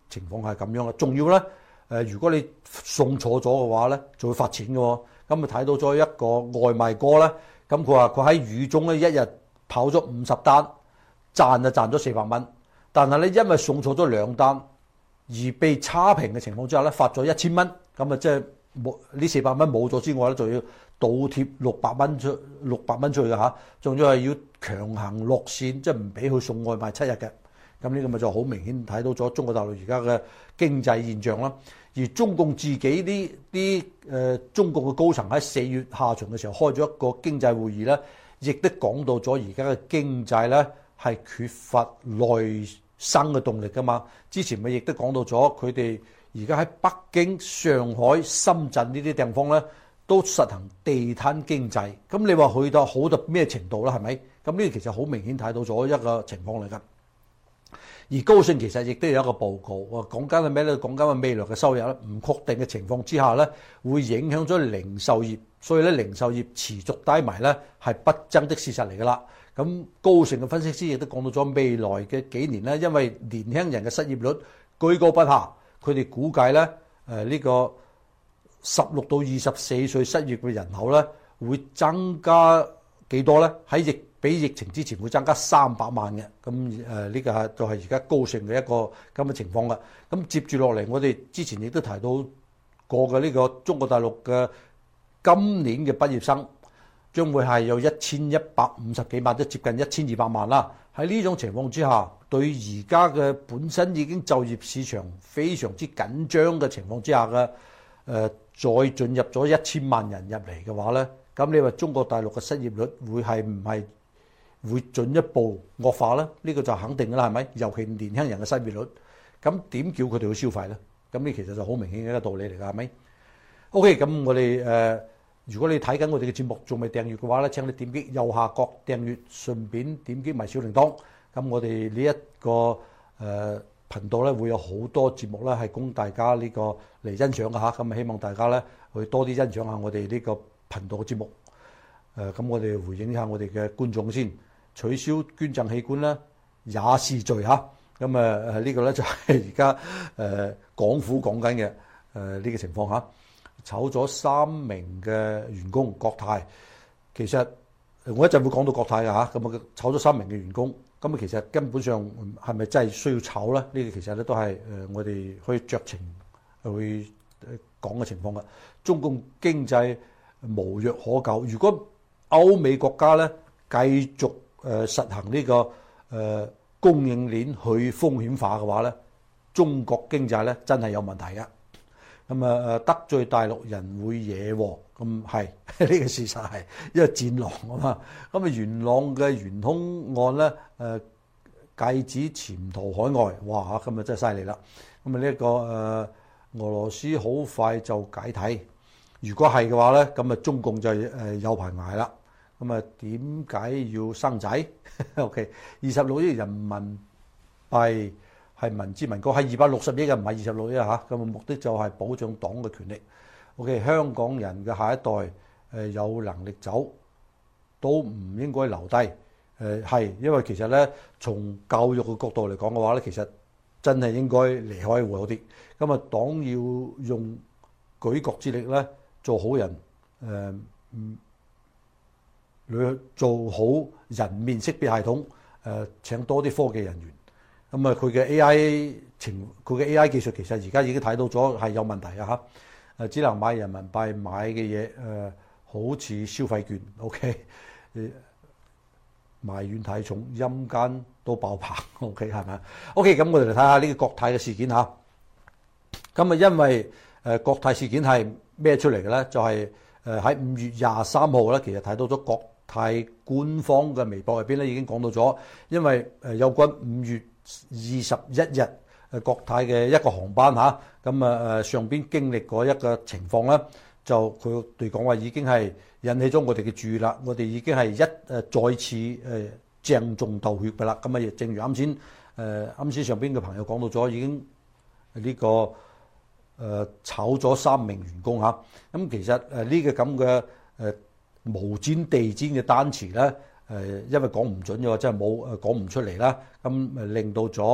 Speaker 1: 情況係咁樣嘅。仲要咧誒，如果你送錯咗嘅話咧，就會罰錢嘅喎。咁咪睇到咗一個外賣哥咧，咁佢話佢喺雨中咧一日跑咗五十單，賺就賺咗四百蚊，但係咧因為送錯咗兩單而被差評嘅情況之下咧，罰咗一千蚊。咁啊即係冇呢四百蚊冇咗之外咧，就要倒貼六百蚊出六百蚊出去嘅嚇，仲要係要強行落線，即係唔俾佢送外賣七日嘅。咁呢個咪就好明顯睇到咗中國大陸而家嘅經濟現象啦。而中共自己啲啲誒中國嘅高層喺四月下旬嘅時候開咗一個經濟會議咧，亦都講到咗而家嘅經濟咧係缺乏內生嘅動力噶嘛。之前咪亦都講到咗佢哋而家喺北京、上海、深圳呢啲地方咧都實行地攤經濟。咁你話去到好到咩程度啦？係咪？咁呢個其實好明顯睇到咗一個情況嚟㗎。而高盛其實亦都有一個報告，講緊係咩咧？講緊係未來嘅收入咧唔確定嘅情況之下咧，會影響咗零售業，所以咧零售業持續低迷咧係不爭的事實嚟㗎啦。咁高盛嘅分析師亦都講到咗未來嘅幾年咧，因為年輕人嘅失業率居高不下，佢哋估計咧誒呢個十六到二十四歲失業嘅人口咧會增加幾多咧？喺疫比疫情之前會增加三百萬嘅，咁誒呢個係就係而家高盛嘅一個咁嘅情況啦。咁接住落嚟，我哋之前亦都提到過嘅呢個中國大陸嘅今年嘅畢業生將會係有一千一百五十幾萬，即接近一千二百萬啦。喺呢種情況之下，對而家嘅本身已經就業市場非常之緊張嘅情況之下嘅誒，再進入咗一千萬人入嚟嘅話咧，咁你話中國大陸嘅失業率會係唔係會進一步惡化咧？呢、這個就肯定㗎啦，係咪？尤其年輕人嘅失業率，咁點叫佢哋去消費咧？咁呢其實就好明顯嘅一個道理嚟㗎，係咪 ？OK，咁我哋誒、呃，如果你睇緊我哋嘅節目仲未訂閱嘅話咧，請你點擊右下角訂閱，順便點擊埋小鈴鐺。咁我哋呢一個誒、呃、頻道咧會有好多節目咧係供大家呢個嚟欣賞嘅嚇。咁希望大家咧去多啲欣賞下我哋呢個頻道嘅節目。誒、呃，咁我哋回應一下我哋嘅觀眾先。取消捐贈器官咧也是罪嚇，咁啊誒呢個咧就係而家誒港府講緊嘅誒呢個情況嚇，炒咗三名嘅員工國泰，其實我一陣會講到國泰嘅嚇，咁啊炒咗三名嘅員工，咁啊其實根本上係咪真係需要炒咧？呢個其實咧都係誒我哋可以酌情去講嘅情況嘅。中共經濟無藥可救，如果歐美國家咧繼續誒實行呢個誒供應鏈去風險化嘅話咧，中國經濟咧真係有問題嘅。咁啊誒得罪大陸人會惹禍，咁係呢個事實係，因為戰狼啊嘛。咁啊元朗嘅元通案咧誒繼子潛逃海外，哇嚇咁啊真係犀利啦。咁啊呢一個誒俄羅斯好快就解體，如果係嘅話咧，咁啊中共就誒有排捱啦。咁啊，點解要生仔 ？OK， 二十六億人民幣係民脂民膏，係二百六十億嘅，唔係二十六億嚇。咁啊，目的就係保障黨嘅權力。OK， 香港人嘅下一代誒有能力走，都唔應該留低。誒係，因為其實咧，從教育嘅角度嚟講嘅話咧，其實真係應該離開會好啲。咁啊，黨要用舉國之力咧做好人，誒、呃、嗯。你做好人面識別系統，誒請多啲科技人員。咁啊，佢嘅 A I 情，佢嘅 A I 技術其實而家已經睇到咗係有問題啊！嚇，誒只能買人民幣買嘅嘢，誒好似消費券 ，OK，誒埋怨太重，陰間都爆棚 ，OK 係咪 ？OK，咁我哋嚟睇下呢個國泰嘅事件嚇。咁啊，因為誒國泰事件係咩出嚟嘅咧？就係誒喺五月廿三號咧，其實睇到咗國泰官方嘅微博入邊咧已經講到咗，因為誒有關五月二十一日誒國泰嘅一個航班嚇，咁啊誒上邊經歷過一個情況咧，就佢哋講話已經係引起咗我哋嘅注意啦，我哋已經係一誒再次誒鄭重道歉㗎啦。咁啊，亦正如啱先誒啱先上邊嘅朋友講到咗，已經呢個誒炒咗三名員工嚇。咁其實誒呢個咁嘅誒無氈地氈嘅單詞咧，誒因為講唔準嘅話，真係冇誒講唔出嚟啦。咁誒令到咗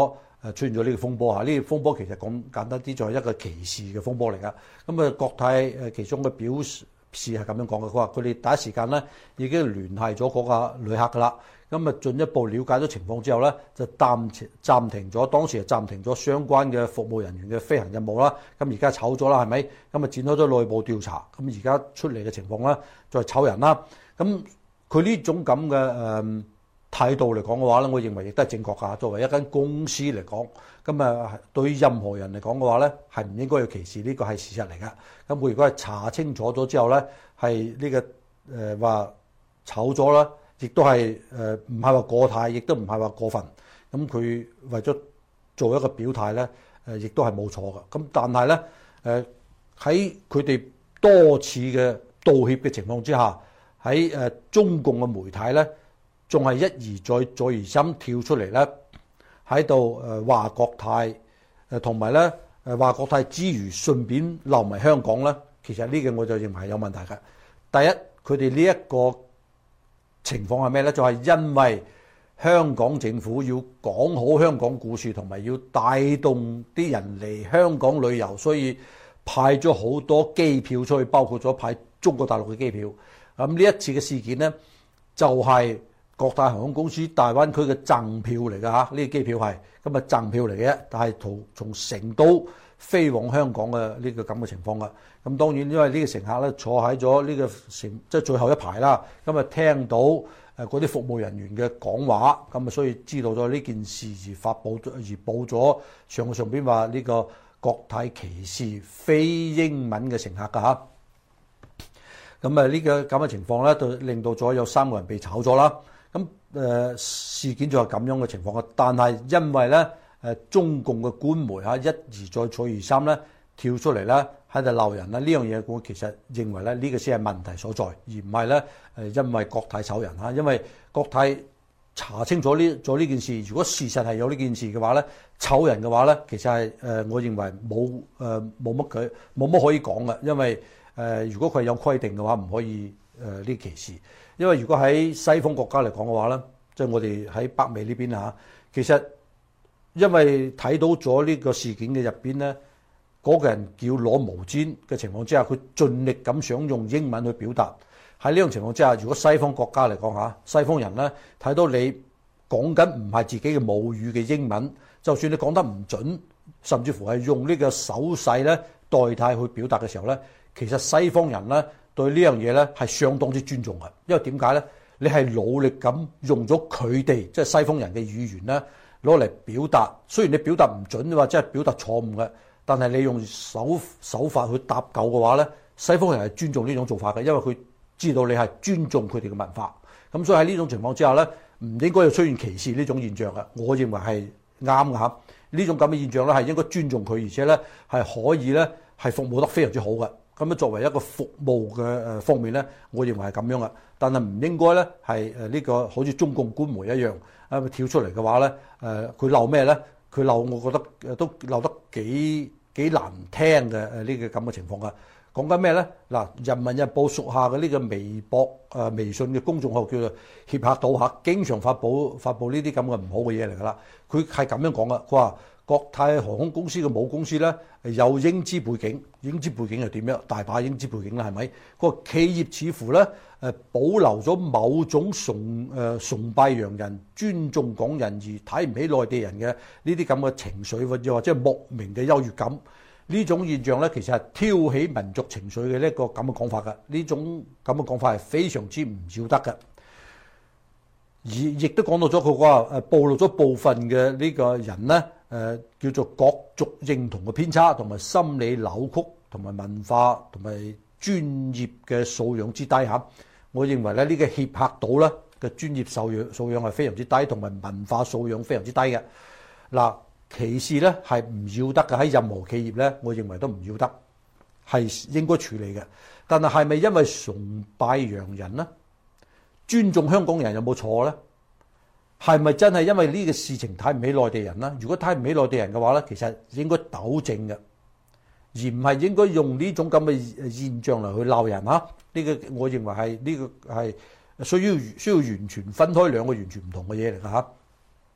Speaker 1: 誒出現咗呢個風波嚇。呢個風波其實講簡單啲，就係一個歧視嘅風波嚟㗎。咁啊，國泰誒其中嘅表示係咁樣講嘅，佢話佢哋第一時間咧已經聯繫咗嗰個旅客㗎啦。咁啊，進一步了解咗情況之後咧，就暫暫停咗，當時就暫停咗相關嘅服務人員嘅飛行任務啦。咁而家炒咗啦，係咪？咁啊，展開咗內部調查。咁而家出嚟嘅情況咧，就係炒人啦。咁佢呢種咁嘅誒態度嚟講嘅話咧，我認為亦都係正確㗎。作為一間公司嚟講，咁啊對於任何人嚟講嘅話咧，係唔應該有歧視，呢個係事實嚟㗎。咁佢如果係查清楚咗之後咧，係呢個誒話炒咗啦。亦都係誒唔係話過態，亦都唔係話過分。咁佢為咗做一個表態咧，誒亦都係冇錯嘅。咁但係咧，誒喺佢哋多次嘅道歉嘅情況之下，喺誒中共嘅媒體咧，仲係一而再再而三跳出嚟咧，喺度誒話國泰誒同埋咧誒話國泰之餘，順便留埋香港咧。其實呢個我就認為係有問題嘅。第一，佢哋呢一個情況係咩咧？就係、是、因為香港政府要講好香港故事，同埋要帶動啲人嚟香港旅遊，所以派咗好多機票出去，包括咗派中國大陸嘅機票。咁呢一次嘅事件咧，就係、是、國泰航空公司大灣區嘅贈票嚟㗎嚇。呢個機票係咁啊贈票嚟嘅，但係從從成都飛往香港嘅呢個咁嘅情況㗎。咁當然因為呢個乘客咧坐喺咗呢個乘即係最後一排啦，咁啊聽到誒嗰啲服務人員嘅講話，咁啊所以知道咗呢件事而發布而報咗上上邊話呢個國泰歧視非英文嘅乘客㗎嚇。咁啊呢個咁嘅情況咧，就令到咗有三個人被炒咗啦。咁誒事件就係咁樣嘅情況嘅，但係因為咧誒中共嘅官媒嚇一而再再而三咧跳出嚟咧喺度鬧人啦，呢樣嘢我其實認為咧呢個先係問題所在，而唔係咧誒因為國泰炒人嚇，因為國泰查清楚呢咗呢件事，如果事實係有呢件事嘅話咧，炒人嘅話咧，其實係誒我認為冇誒冇乜佢冇乜可以講嘅，因為誒如果佢係有規定嘅話，唔可以誒呢歧視，因為如果喺西方國家嚟講嘅話咧，即係我哋喺北美呢邊嚇，其實因為睇到咗呢個事件嘅入邊咧。嗰個人叫攞毛氈嘅情況之下，佢盡力咁想用英文去表達。喺呢種情況之下，如果西方國家嚟講嚇，西方人咧睇到你講緊唔係自己嘅母語嘅英文，就算你講得唔準，甚至乎係用呢個手勢咧代替去表達嘅時候咧，其實西方人咧對呢樣嘢咧係相當之尊重嘅，因為點解咧？你係努力咁用咗佢哋即係西方人嘅語言咧攞嚟表達，雖然你表達唔準或者係表達錯誤嘅。但係你用手手法去搭救嘅話咧，西方人係尊重呢種做法嘅，因為佢知道你係尊重佢哋嘅文化。咁所以喺呢種情況之下咧，唔應該有出現歧視呢種現象嘅。我認為係啱嘅嚇。呢種咁嘅現象咧係應該尊重佢，而且咧係可以咧係服務得非常之好嘅。咁樣作為一個服務嘅誒方面咧，我認為係咁樣嘅。但係唔應該咧係誒呢個好似中共官媒一樣啊跳出嚟嘅話咧誒佢鬧咩咧？佢鬧，我覺得誒都鬧得幾幾難聽嘅誒呢個咁嘅情況㗎。講緊咩咧？嗱，《人民日報》屬下嘅呢個微博誒微信嘅公眾號叫做協客島客，經常發布發布呢啲咁嘅唔好嘅嘢嚟㗎啦。佢係咁樣講㗎，佢話國泰航空公司嘅母公司咧有英資背景，英資背景又點樣？大把英資背景啦，係咪？個企業似乎咧誒保留咗某種崇誒、呃、崇拜洋人、尊重港人而睇唔起內地人嘅呢啲咁嘅情緒，或者或者莫名嘅優越感。呢種現象咧，其實係挑起民族情緒嘅呢一個咁嘅講法㗎。呢種咁嘅講法係非常之唔要得嘅。而亦都講到咗佢話誒，暴露咗部分嘅呢個人咧誒、呃，叫做國族認同嘅偏差，同埋心理扭曲，同埋文化同埋專業嘅素養之低嚇。我認為咧呢個協客島咧嘅專業素養素養係非常之低，同埋文化素養非常之低嘅。嗱，歧視咧係唔要得嘅，喺任何企業咧，我認為都唔要得，係應該處理嘅。但係係咪因為崇拜洋人呢？尊重香港人有冇錯咧？係咪真係因為呢個事情睇唔起內地人呢？如果睇唔起內地人嘅話咧，其實應該糾正嘅，而唔係應該用呢種咁嘅現象嚟去鬧人嚇。呢個我認為係呢個係需要需要完全分開兩個完全唔同嘅嘢嚟㗎嚇。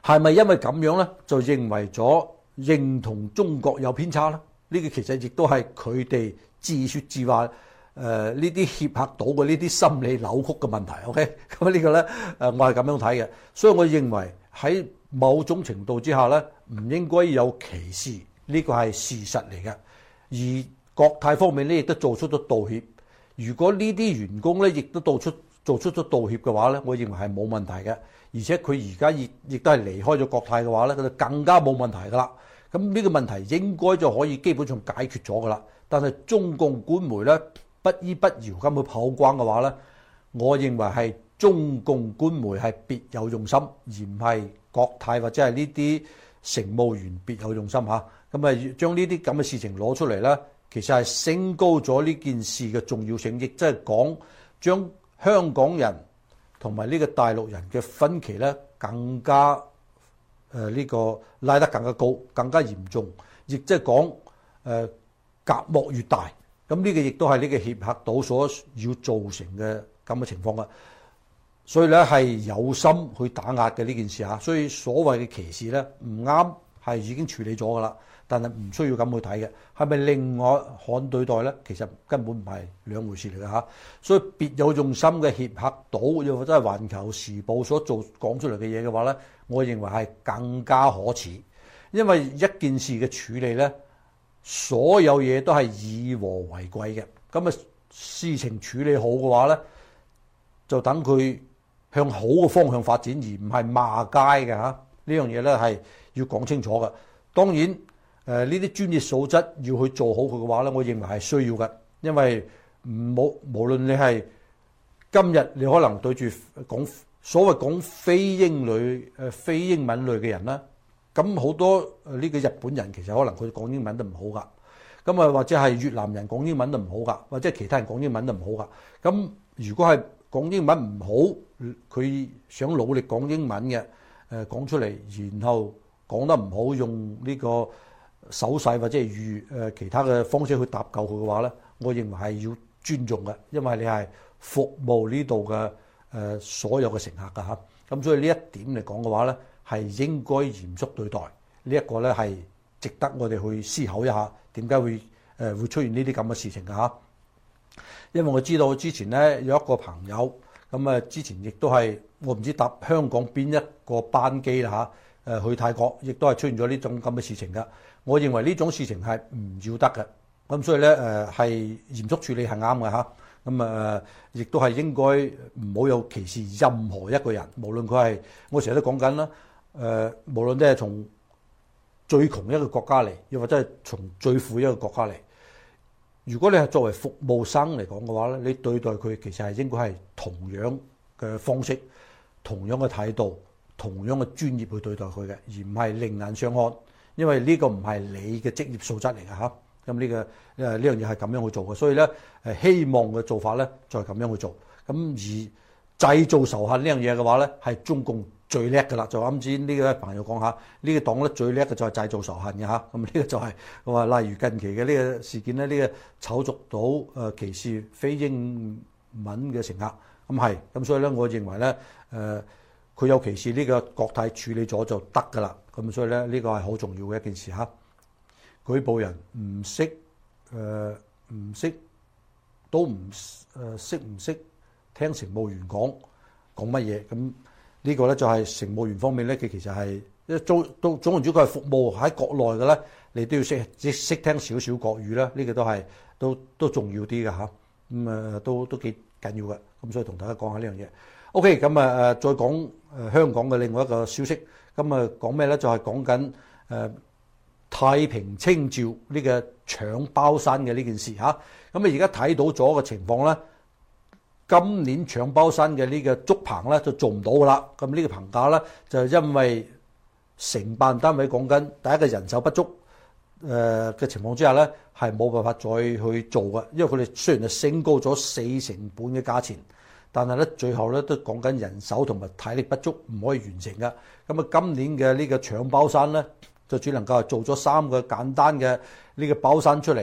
Speaker 1: 係咪因為咁樣咧，就認為咗認同中國有偏差咧？呢個其實亦都係佢哋自説自話，誒呢啲協客島嘅呢啲心理扭曲嘅問題。OK，咁呢個咧誒我係咁樣睇嘅，所以我認為喺某種程度之下咧，唔應該有歧視，呢個係事實嚟嘅。而國泰方面咧，亦都做出咗道歉。如果呢啲員工咧，亦都做出做出咗道歉嘅話咧，我認為係冇問題嘅。而且佢而家亦亦都係離開咗國泰嘅話咧，佢就更加冇問題噶啦。咁呢個問題應該就可以基本上解決咗噶啦。但係中共官媒咧不依不饒咁去曝光嘅話咧，我認為係中共官媒係別有用心，而唔係國泰或者係呢啲乘務員別有用心嚇。咁啊，將呢啲咁嘅事情攞出嚟咧，其實係升高咗呢件事嘅重要性，亦即係講將香港人同埋呢個大陸人嘅分歧咧，更加誒呢、呃這個拉得更加高、更加嚴重，亦即係講誒隔膜越大。咁呢個亦都係呢個協客島所要造成嘅咁嘅情況啊。所以咧係有心去打壓嘅呢件事嚇，所以所謂嘅歧視咧唔啱，係已經處理咗噶啦。但係唔需要咁去睇嘅，係咪另外看對待咧？其實根本唔係兩回事嚟嘅嚇。所以別有用心嘅協客島，又或者係環球時報所做講出嚟嘅嘢嘅話咧，我認為係更加可恥。因為一件事嘅處理咧，所有嘢都係以和為貴嘅。咁啊，事情處理好嘅話咧，就等佢向好嘅方向發展，而唔係罵街嘅嚇。呢樣嘢咧係要講清楚嘅。當然。誒呢啲專業素質要去做好佢嘅話咧，我認為係需要嘅，因為冇無論你係今日你可能對住講所謂講非英語誒非英文類嘅人啦，咁好多呢個日本人其實可能佢講英文都唔好噶，咁啊或者係越南人講英文都唔好噶，或者係其他人講英文都唔好噶。咁如果係講英文唔好，佢想努力講英文嘅誒講出嚟，然後講得唔好，用呢個手勢或者係語誒其他嘅方式去搭救佢嘅話咧，我認為係要尊重嘅，因為你係服務呢度嘅誒所有嘅乘客㗎嚇。咁所以呢一點嚟講嘅話咧，係應該嚴肅對待。呢一個咧係值得我哋去思考一下，點解會誒會出現呢啲咁嘅事情㗎嚇。因為我知道之前咧有一個朋友咁啊，之前亦都係我唔知搭香港邊一個班機啦嚇，誒去泰國亦都係出現咗呢種咁嘅事情㗎。我認為呢種事情係唔要得嘅，咁所以咧誒係嚴肅處理係啱嘅嚇，咁啊亦都係應該唔好有歧視任何一個人，無論佢係我成日都講緊啦，誒無論你係從最窮一個國家嚟，又或者係從最富一個國家嚟，如果你係作為服務生嚟講嘅話咧，你對待佢其實係應該係同樣嘅方式、同樣嘅態度、同樣嘅專業去對待佢嘅，而唔係另眼相看。因為呢個唔係你嘅職業素質嚟嘅嚇，咁呢個誒呢樣嘢係咁樣去做嘅，所以咧誒希望嘅做法咧就係咁樣去做。咁而製造仇恨呢樣嘢嘅話咧，係中共最叻㗎啦。就啱先呢個朋友講下，呢個黨咧最叻嘅就係製造仇恨嘅嚇。咁呢個就係我話，例如近期嘅呢個事件咧，呢個炒作到誒歧視非英文嘅乘客，咁係咁，所以咧我認為咧誒佢有歧視呢個國泰處理咗就得㗎啦。咁所以咧，呢個係好重要嘅一件事嚇。舉報人唔識誒唔識都唔誒識唔識聽乘務員講講乜嘢？咁呢個咧就係乘務員方面咧，佢其實係一總都總言之，佢係服務喺國內嘅咧，你都要識識識聽少少國語啦。呢個都係都都重要啲嘅嚇。咁誒都都幾緊要嘅。咁所以同大家講下呢樣嘢。OK，咁啊誒再講誒香港嘅另外一個消息。咁啊講咩咧？就係講緊誒太平清醮呢個搶包山嘅呢件事嚇。咁啊而家睇到咗嘅情況咧，今年搶包山嘅呢個竹棚咧就做唔到噶啦。咁呢個棚架咧就因為承辦單位講緊第一個人手不足誒嘅情況之下咧，係冇辦法再去做嘅，因為佢哋雖然係升高咗四成半嘅價錢。但係咧，最後咧都講緊人手同埋體力不足，唔可以完成㗎。咁啊，今年嘅呢個搶包山咧，就只能夠係做咗三個簡單嘅呢個包山出嚟。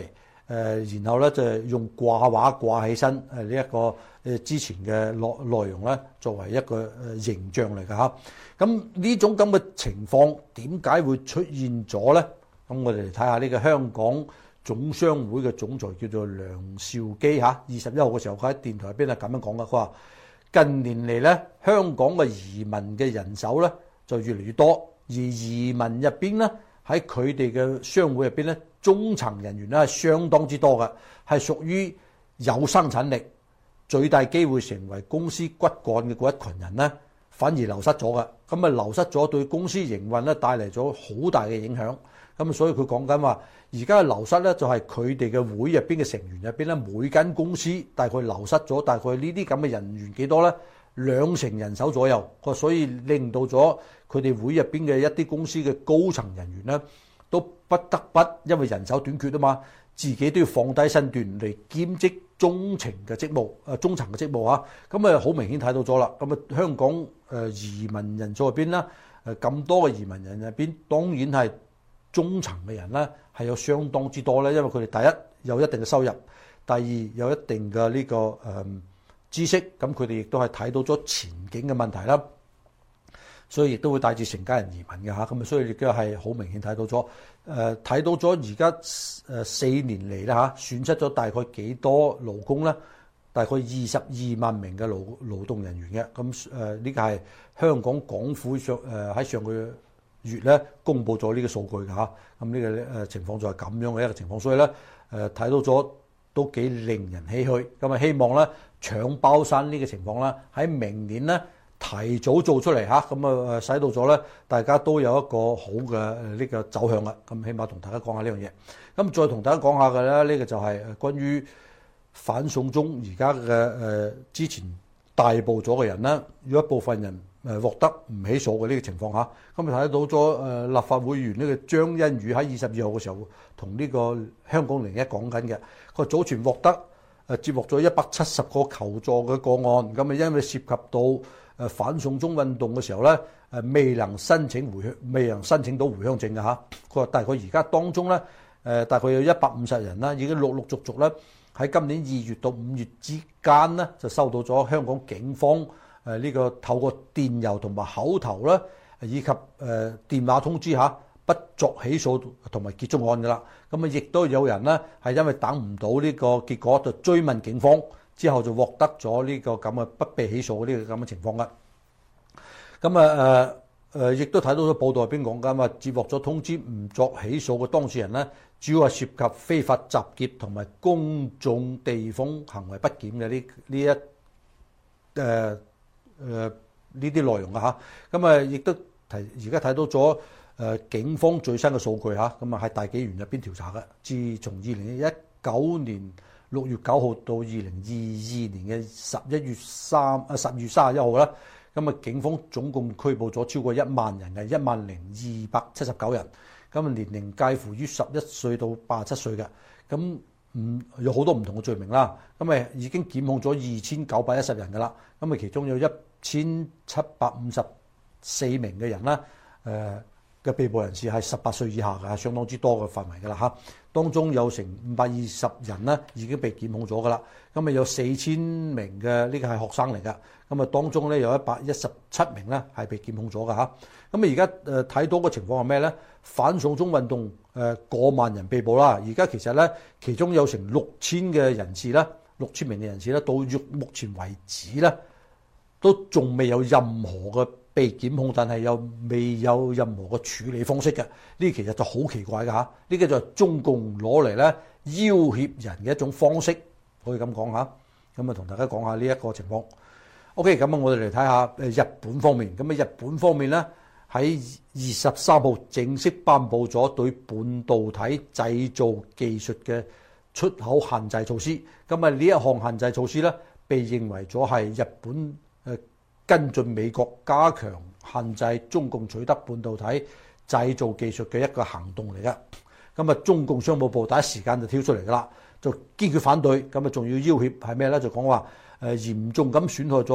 Speaker 1: 然後咧就用掛畫掛起身誒呢一個誒之前嘅內內容咧，作為一個誒形象嚟㗎嚇。咁呢種咁嘅情況點解會出現咗咧？咁我哋嚟睇下呢個香港總商會嘅總裁叫做梁兆基嚇，二十一號嘅時候佢喺電台入邊係咁樣講嘅，佢話近年嚟咧香港嘅移民嘅人手咧就越嚟越多，而移民入邊咧喺佢哋嘅商會入邊咧，中層人員咧係相當之多嘅，係屬於有生產力、最大機會成為公司骨幹嘅嗰一群人咧，反而流失咗嘅。咁啊流失咗對公司營運咧帶嚟咗好大嘅影響。咁所以佢講緊話，而家嘅流失咧就係佢哋嘅會入邊嘅成員入邊咧，每間公司大概流失咗大概呢啲咁嘅人員幾多咧？兩成人手左右。所以令到咗佢哋會入邊嘅一啲公司嘅高層人員咧，都不得不因為人手短缺啊嘛，自己都要放低身段嚟兼職中層嘅職務，誒中層嘅職務啊。咁啊好明顯睇到咗啦。咁啊香港誒移民人數入邊咧，誒咁多嘅移民人入邊，當然係中層嘅人咧係有相當之多咧，因為佢哋第一有一定嘅收入，第二有一定嘅呢個誒知識，咁佢哋亦都係睇到咗前景嘅問題啦，所以亦都會帶住成家人移民嘅嚇。咁啊，所以亦都係好明顯睇到咗，誒睇到咗而家誒四年嚟啦嚇，損失咗大概幾多勞工咧？大概二十二萬名嘅勞勞動人員嘅。咁誒呢個係香港港府上誒喺上個月咧公佈咗呢個數據嘅嚇。咁呢個誒情況就係咁樣嘅一個情況，所以咧誒睇到咗都幾令人唏噓。咁啊希望咧搶包山呢個情況咧喺明年咧提早做出嚟嚇，咁啊使到咗咧大家都有一個好嘅呢個走向啦。咁起碼同大家講下呢樣嘢。咁再同大家講下嘅咧，呢個就係誒關於反送中而家嘅誒之前逮捕咗嘅人咧，有一部分人誒獲得唔起訴嘅呢個情況下，咁咪睇到咗誒立法會議員呢個張欣宇喺二十二號嘅時候同呢個香港零一講緊嘅，佢早前獲得誒接獲咗一百七十個求助嘅個案，咁啊因為涉及到誒反送中運動嘅時候咧誒未能申請回鄉，未能申請到回鄉證嘅嚇。佢話大概而家當中咧誒大概有一百五十人啦，已經陸陸續續咧喺今年二月到五月之間咧就收到咗香港警方誒呢個透過電郵同埋口頭啦，以及誒電話通知下不作起訴同埋結束案㗎啦。咁啊，亦都有人呢係因為等唔到呢個結果，就追問警方，之後就獲得咗呢個咁嘅不被起訴嘅呢個咁嘅情況㗎。咁啊誒誒，亦都睇到咗報道入邊講緊話，接獲咗通知唔作起訴嘅當事人呢，主要係涉及非法集結同埋公眾地方行為不檢嘅呢呢一誒。呃誒呢啲內容嘅嚇，咁啊亦都提而家睇到咗誒警方最新嘅數據嚇，咁啊喺大紀元入邊調查嘅，自從二零一九年六月九號到二零二二年嘅十一月三啊十月三十一號啦，咁啊警方總共拘捕咗超過一萬人嘅，一萬零二百七十九人，咁啊年齡介乎於十一歲到八十七歲嘅，咁唔有好多唔同嘅罪名啦，咁啊已經檢控咗二千九百一十人㗎啦，咁啊其中有一千七百五十四名嘅人啦，誒嘅被捕人士係十八歲以下嘅，相當之多嘅範圍㗎啦嚇。當中有成五百二十人呢已經被檢控咗㗎啦。咁啊有四千名嘅呢個係學生嚟㗎。咁啊當中咧有一百一十七名咧係被檢控咗㗎嚇。咁啊而家誒睇到嘅情況係咩咧？反送中運動誒過萬人被捕啦。而家其實咧其中有成六千嘅人士啦，六千名嘅人士咧到目前為止咧，都仲未有任何嘅被檢控，但係又未有任何嘅處理方式嘅，呢其實就好奇怪㗎嚇。呢個就係中共攞嚟咧要挾人嘅一種方式，可以咁講嚇。咁啊，同大家講下呢一個情況。OK，咁啊，我哋嚟睇下誒日本方面。咁啊，日本方面咧喺二十三號正式頒布咗對半導體製造技術嘅出口限制措施。咁啊，呢一項限制措施咧，被認為咗係日本誒跟進美國加強限制中共取得半導體製造技術嘅一個行動嚟嘅。咁啊，中共商務部第一時間就跳出嚟㗎啦，就堅決反對。咁啊，仲要要挾係咩咧？就講話誒嚴重咁損害咗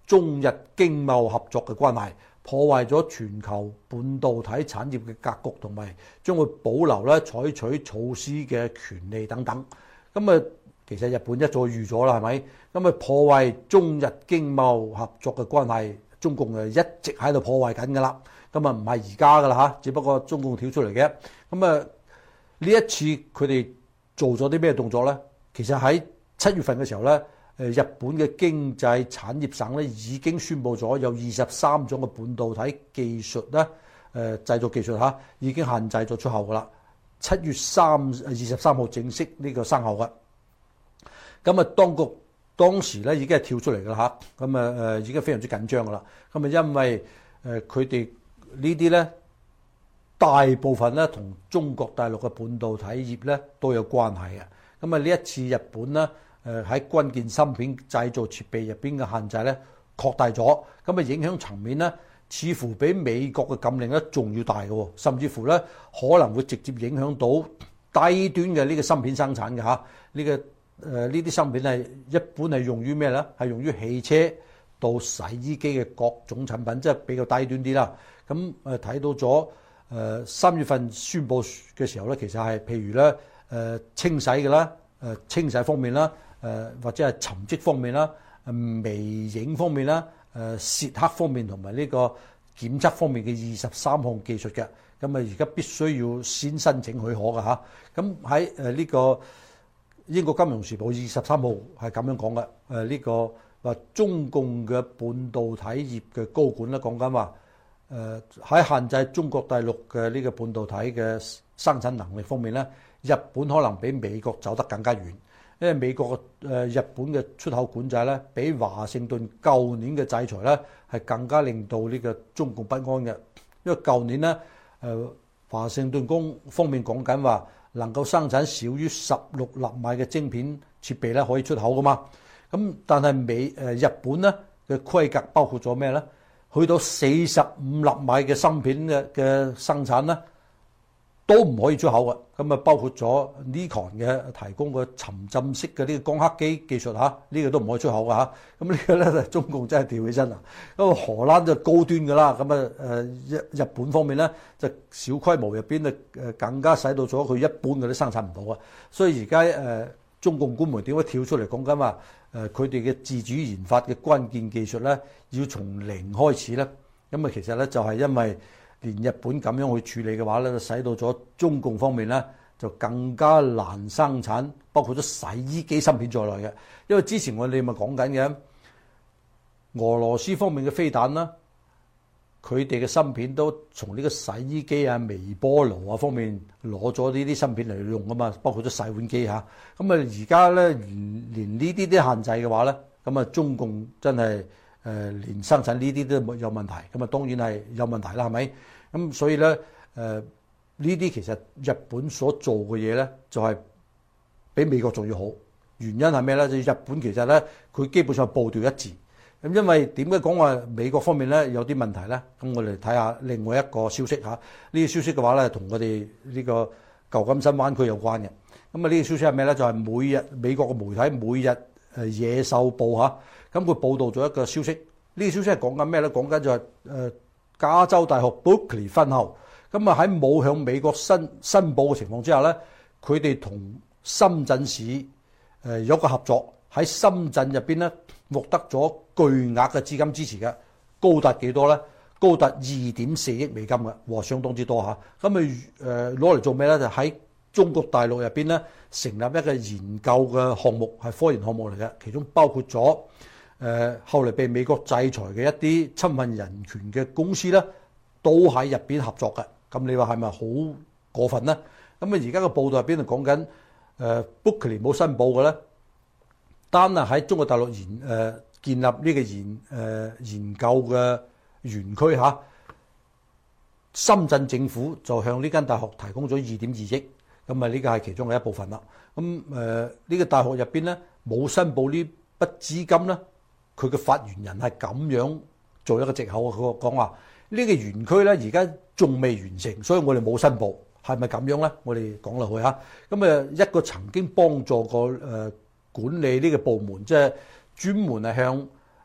Speaker 1: 中日經貿合作嘅關係，破壞咗全球半導體產業嘅格局，同埋將會保留咧採取措施嘅權利等等。咁啊，其實日本一早預咗啦，係咪？咁啊，破壞中日經貿合作嘅關係，中共誒一直喺度破壞緊㗎啦。咁啊，唔係而家㗎啦嚇，只不過中共跳出嚟嘅。咁啊，呢一次佢哋做咗啲咩動作咧？其實喺七月份嘅時候咧，誒日本嘅經濟產業省咧已經宣布咗有二十三種嘅半導體技術咧，誒製造技術嚇已經限制咗出口㗎啦。七月三二十三號正式呢個生效㗎。咁啊，當局當時咧已經係跳出嚟㗎啦嚇，咁啊誒已經非常之緊張㗎啦。咁啊，因為誒佢哋呢啲咧大部分咧同中國大陸嘅半導體業咧都有關係嘅。咁啊，呢一次日本咧誒喺關鍵芯片製造設備入邊嘅限制咧擴大咗，咁啊影響層面咧似乎比美國嘅禁令咧仲要大嘅，甚至乎咧可能會直接影響到低端嘅呢個芯片生產嘅嚇呢個。誒呢啲芯片係一般係用於咩咧？係用於汽車到洗衣機嘅各種產品，即係比較低端啲啦。咁誒睇到咗誒三月份宣佈嘅時候咧，其實係譬如咧誒清洗嘅啦，誒清洗方面啦，誒或者係沉積方面啦，誒微影方面啦，誒蝕刻方面同埋呢個檢測方面嘅二十三項技術嘅。咁啊而家必須要先申請許可嘅嚇。咁喺誒呢個英國金融時報二十三號係咁樣講嘅，誒呢個話中共嘅半導體業嘅高管咧講緊話，誒喺限制中國大陸嘅呢個半導體嘅生產能力方面咧，日本可能比美國走得更加遠，因為美國誒日本嘅出口管制咧，比華盛頓舊年嘅制裁咧係更加令到呢個中共不安嘅，因為舊年咧誒華盛頓工方面講緊話，能夠生產少於十六納米嘅晶片設備咧，可以出口噶嘛？咁但係美誒日本咧嘅規格包括咗咩咧？去到四十五納米嘅芯片嘅嘅生產咧，都唔可以出口嘅。咁啊，包括咗 Nikon 嘅提供個沉浸式嘅呢個光刻機技術嚇，呢、這個都唔可以出口嘅嚇。咁呢個咧，中共真係吊起身啊！因為荷蘭就高端㗎啦，咁啊誒日日本方面咧就小規模入邊啊誒更加使到咗佢一般嗰啲生產唔到啊。所以而家誒中共官媒點解跳出嚟講緊話誒佢哋嘅自主研發嘅關鍵技術咧要從零開始咧？咁啊其實咧就係因為連日本咁樣去處理嘅話咧，就使到咗中共方面咧就更加難生產，包括咗洗衣機芯片在內嘅。因為之前我哋咪講緊嘅俄羅斯方面嘅飛彈啦，佢哋嘅芯片都從呢個洗衣機啊、微波爐啊方面攞咗呢啲芯片嚟用噶嘛，包括咗洗碗機嚇。咁啊而家咧連連呢啲啲限制嘅話咧，咁啊中共真係誒、呃、連生產呢啲都有問題，咁啊當然係有問題啦，係咪？咁所以咧，誒呢啲其實日本所做嘅嘢咧，就係比美國仲要好。原因係咩咧？就日本其實咧，佢基本上步調一致。咁因為點解講話美國方面咧有啲問題咧？咁我哋睇下另外一個消息嚇。呢個消息嘅話咧，同我哋呢個舊金山灣區有關嘅。咁啊，呢個消息係咩咧？就係每日美國嘅媒體每日誒野獸報嚇，咁佢報導咗一個消息。呢個消息係講緊咩咧？講緊就係誒。加州大學 Berkeley 分校，咁啊喺冇向美國申申報嘅情況之下咧，佢哋同深圳市誒有個合作，喺深圳入邊咧獲得咗巨額嘅資金支持嘅，高達幾多咧？高達二點四億美金嘅，哇，相當之多嚇。咁啊誒攞嚟做咩咧？就喺中國大陸入邊咧成立一個研究嘅項目，係科研項目嚟嘅，其中包括咗。誒、呃、後嚟被美國制裁嘅一啲侵犯人權嘅公司咧，都喺入邊合作嘅。咁你話係咪好過分咧？咁啊而家個報道入邊就講緊誒 Berkeley 冇申報嘅咧，單係喺中國大陸研誒、呃、建立呢個研誒、呃、研究嘅園區嚇，深圳政府就向呢間大學提供咗二點二億，咁啊呢個係其中嘅一部分啦。咁誒呢個大學入邊咧冇申報呢筆資金咧。佢嘅發言人係咁樣做一個藉口，佢講話呢個園區咧而家仲未完成，所以我哋冇申報，係咪咁樣咧？我哋講落去嚇。咁啊一個曾經幫助過誒管理呢個部門，即係專門係向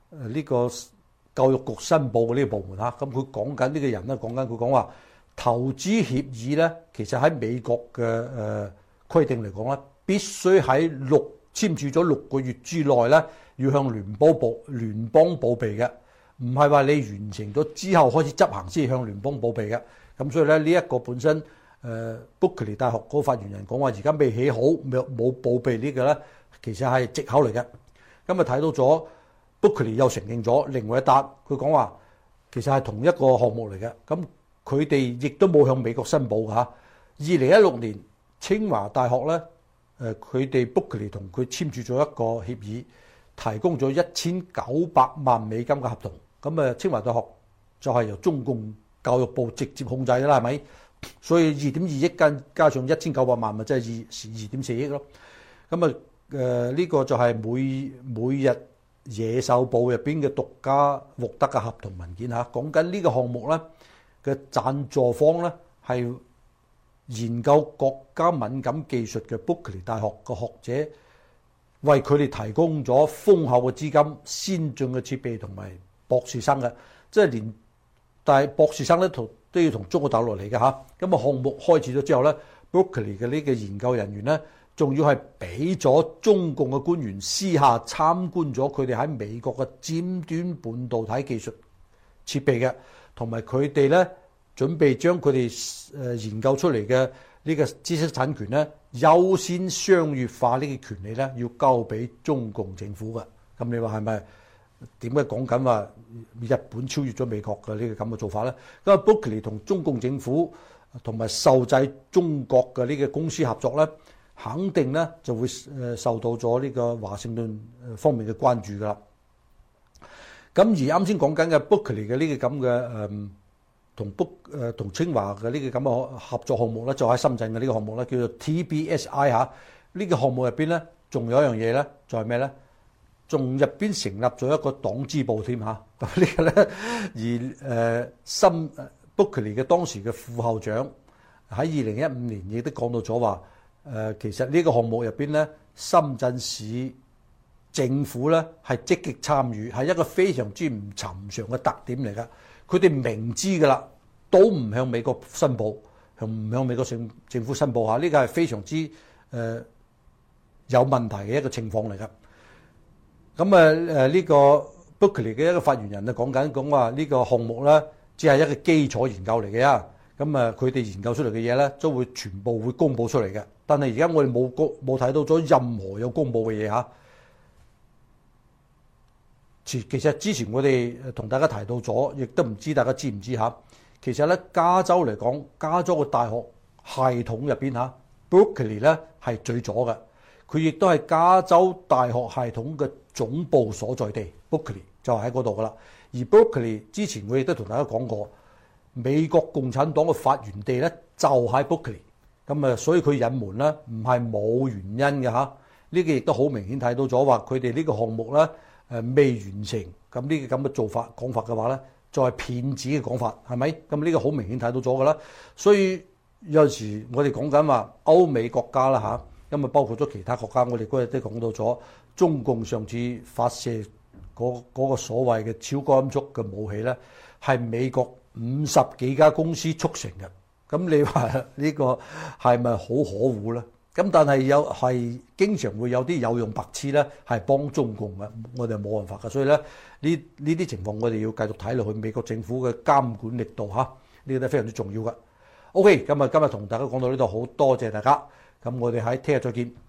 Speaker 1: 呢個教育局申報嘅呢個部門嚇，咁佢講緊呢個人咧，講緊佢講話投資協議咧，其實喺美國嘅誒規定嚟講咧，必須喺六簽署咗六個月之內咧，要向聯邦部聯邦報備嘅，唔係話你完成咗之後開始執行先向聯邦報備嘅。咁所以咧，呢一個本身誒 Berkeley 大學嗰個發言人講話，而家未起好，冇冇報備呢個咧，其實係藉口嚟嘅。咁啊睇到咗 Berkeley 又承認咗另外一單，佢講話其實係同一個項目嚟嘅。咁佢哋亦都冇向美國申報㗎嚇。二零一六年清華大學咧，誒佢哋 Berkeley 同佢簽署咗一個協議，提供咗一千九百萬美金嘅合同。咁啊，清華大學就係由中共教育部直接控制㗎啦，係咪？所以二點二億加加上一千九百萬，咪即係二二點四億咯。咁啊誒呢個就係每每日野獸報入邊嘅獨家獲得嘅合同文件嚇，講緊呢個項目咧嘅贊助方咧係研究國家敏感技術嘅 Berkeley 大學嘅學者，為佢哋提供咗豐厚嘅資金、先進嘅設備同埋博士生嘅，即係連但係博士生咧同都要同中國大陸嚟嘅嚇。咁啊項目開始咗之後咧 Berkeley 嘅呢個研究人員咧，仲要係俾咗中共嘅官員私下參觀咗佢哋喺美國嘅尖端半導體技術設備嘅，同埋佢哋咧準備將佢哋誒研究出嚟嘅呢個知識產權咧優先商業化呢個權利咧，要交俾中共政府嘅。咁你話係咪？點解講緊話日本超越咗美國嘅呢個咁嘅做法咧？咁啊 Berkeley 同中共政府同埋受制中國嘅呢個公司合作咧，肯定咧就會誒受到咗呢個華盛頓方面嘅關注㗎啦。咁而啱先講緊嘅 Berkeley 嘅呢個咁嘅誒同 Book 誒同清華嘅呢個咁嘅合作項目咧，就喺深圳嘅呢個項目咧，叫做 T B S I 嚇。呢個項目入邊咧，仲有一樣嘢咧，就係咩咧？仲入邊成立咗一個黨支部添嚇。咁呢個咧，而誒深 Berkeley 嘅當時嘅副校長喺二零一五年亦都講到咗話。誒其實呢個項目入邊咧，深圳市政府咧係積極參與，係一個非常之唔尋常嘅特點嚟㗎。佢哋明知㗎啦，都唔向美國申報，唔向美國政政府申報下，呢個係非常之誒、呃、有問題嘅一個情況嚟㗎。咁啊誒呢個 Berkeley 嘅一個發言人啊講緊講話呢個項目咧，只係一個基礎研究嚟嘅啊。咁啊佢哋研究出嚟嘅嘢咧，都會全部會公佈出嚟嘅。但係而家我哋冇公冇睇到咗任何有公佈嘅嘢嚇。其其實之前我哋同大家提到咗，亦都唔知大家知唔知嚇。其實咧加州嚟講，加州嘅大學系統入邊嚇 Berkeley 咧係最左嘅。佢亦都係加州大學系統嘅總部所在地 Berkeley 就喺嗰度噶啦。而 Berkeley 之前我亦都同大家講過，美國共產黨嘅發源地咧就喺 Berkeley。咁啊，所以佢隱瞞咧唔係冇原因嘅嚇。呢個亦都好明顯睇到咗話，佢哋呢個項目咧誒未完成。咁呢個咁嘅做法講法嘅話咧，就係騙子嘅講法，係咪？咁呢個好明顯睇到咗噶啦。所以有陣時我哋講緊話歐美國家啦嚇，咁啊包括咗其他國家，我哋嗰日都講到咗中共上次發射嗰嗰個所謂嘅超高音速嘅武器咧，係美國五十幾家公司促成嘅。咁你話呢個係咪好可惡咧？咁但係有係經常會有啲有用白痴咧，係幫中共嘅，我哋冇辦法嘅。所以咧呢呢啲情況，我哋要繼續睇落去美國政府嘅監管力度嚇，呢個都非常之重要嘅。OK，咁啊今日同大家講到呢度，好多謝大家。咁我哋喺聽日再見。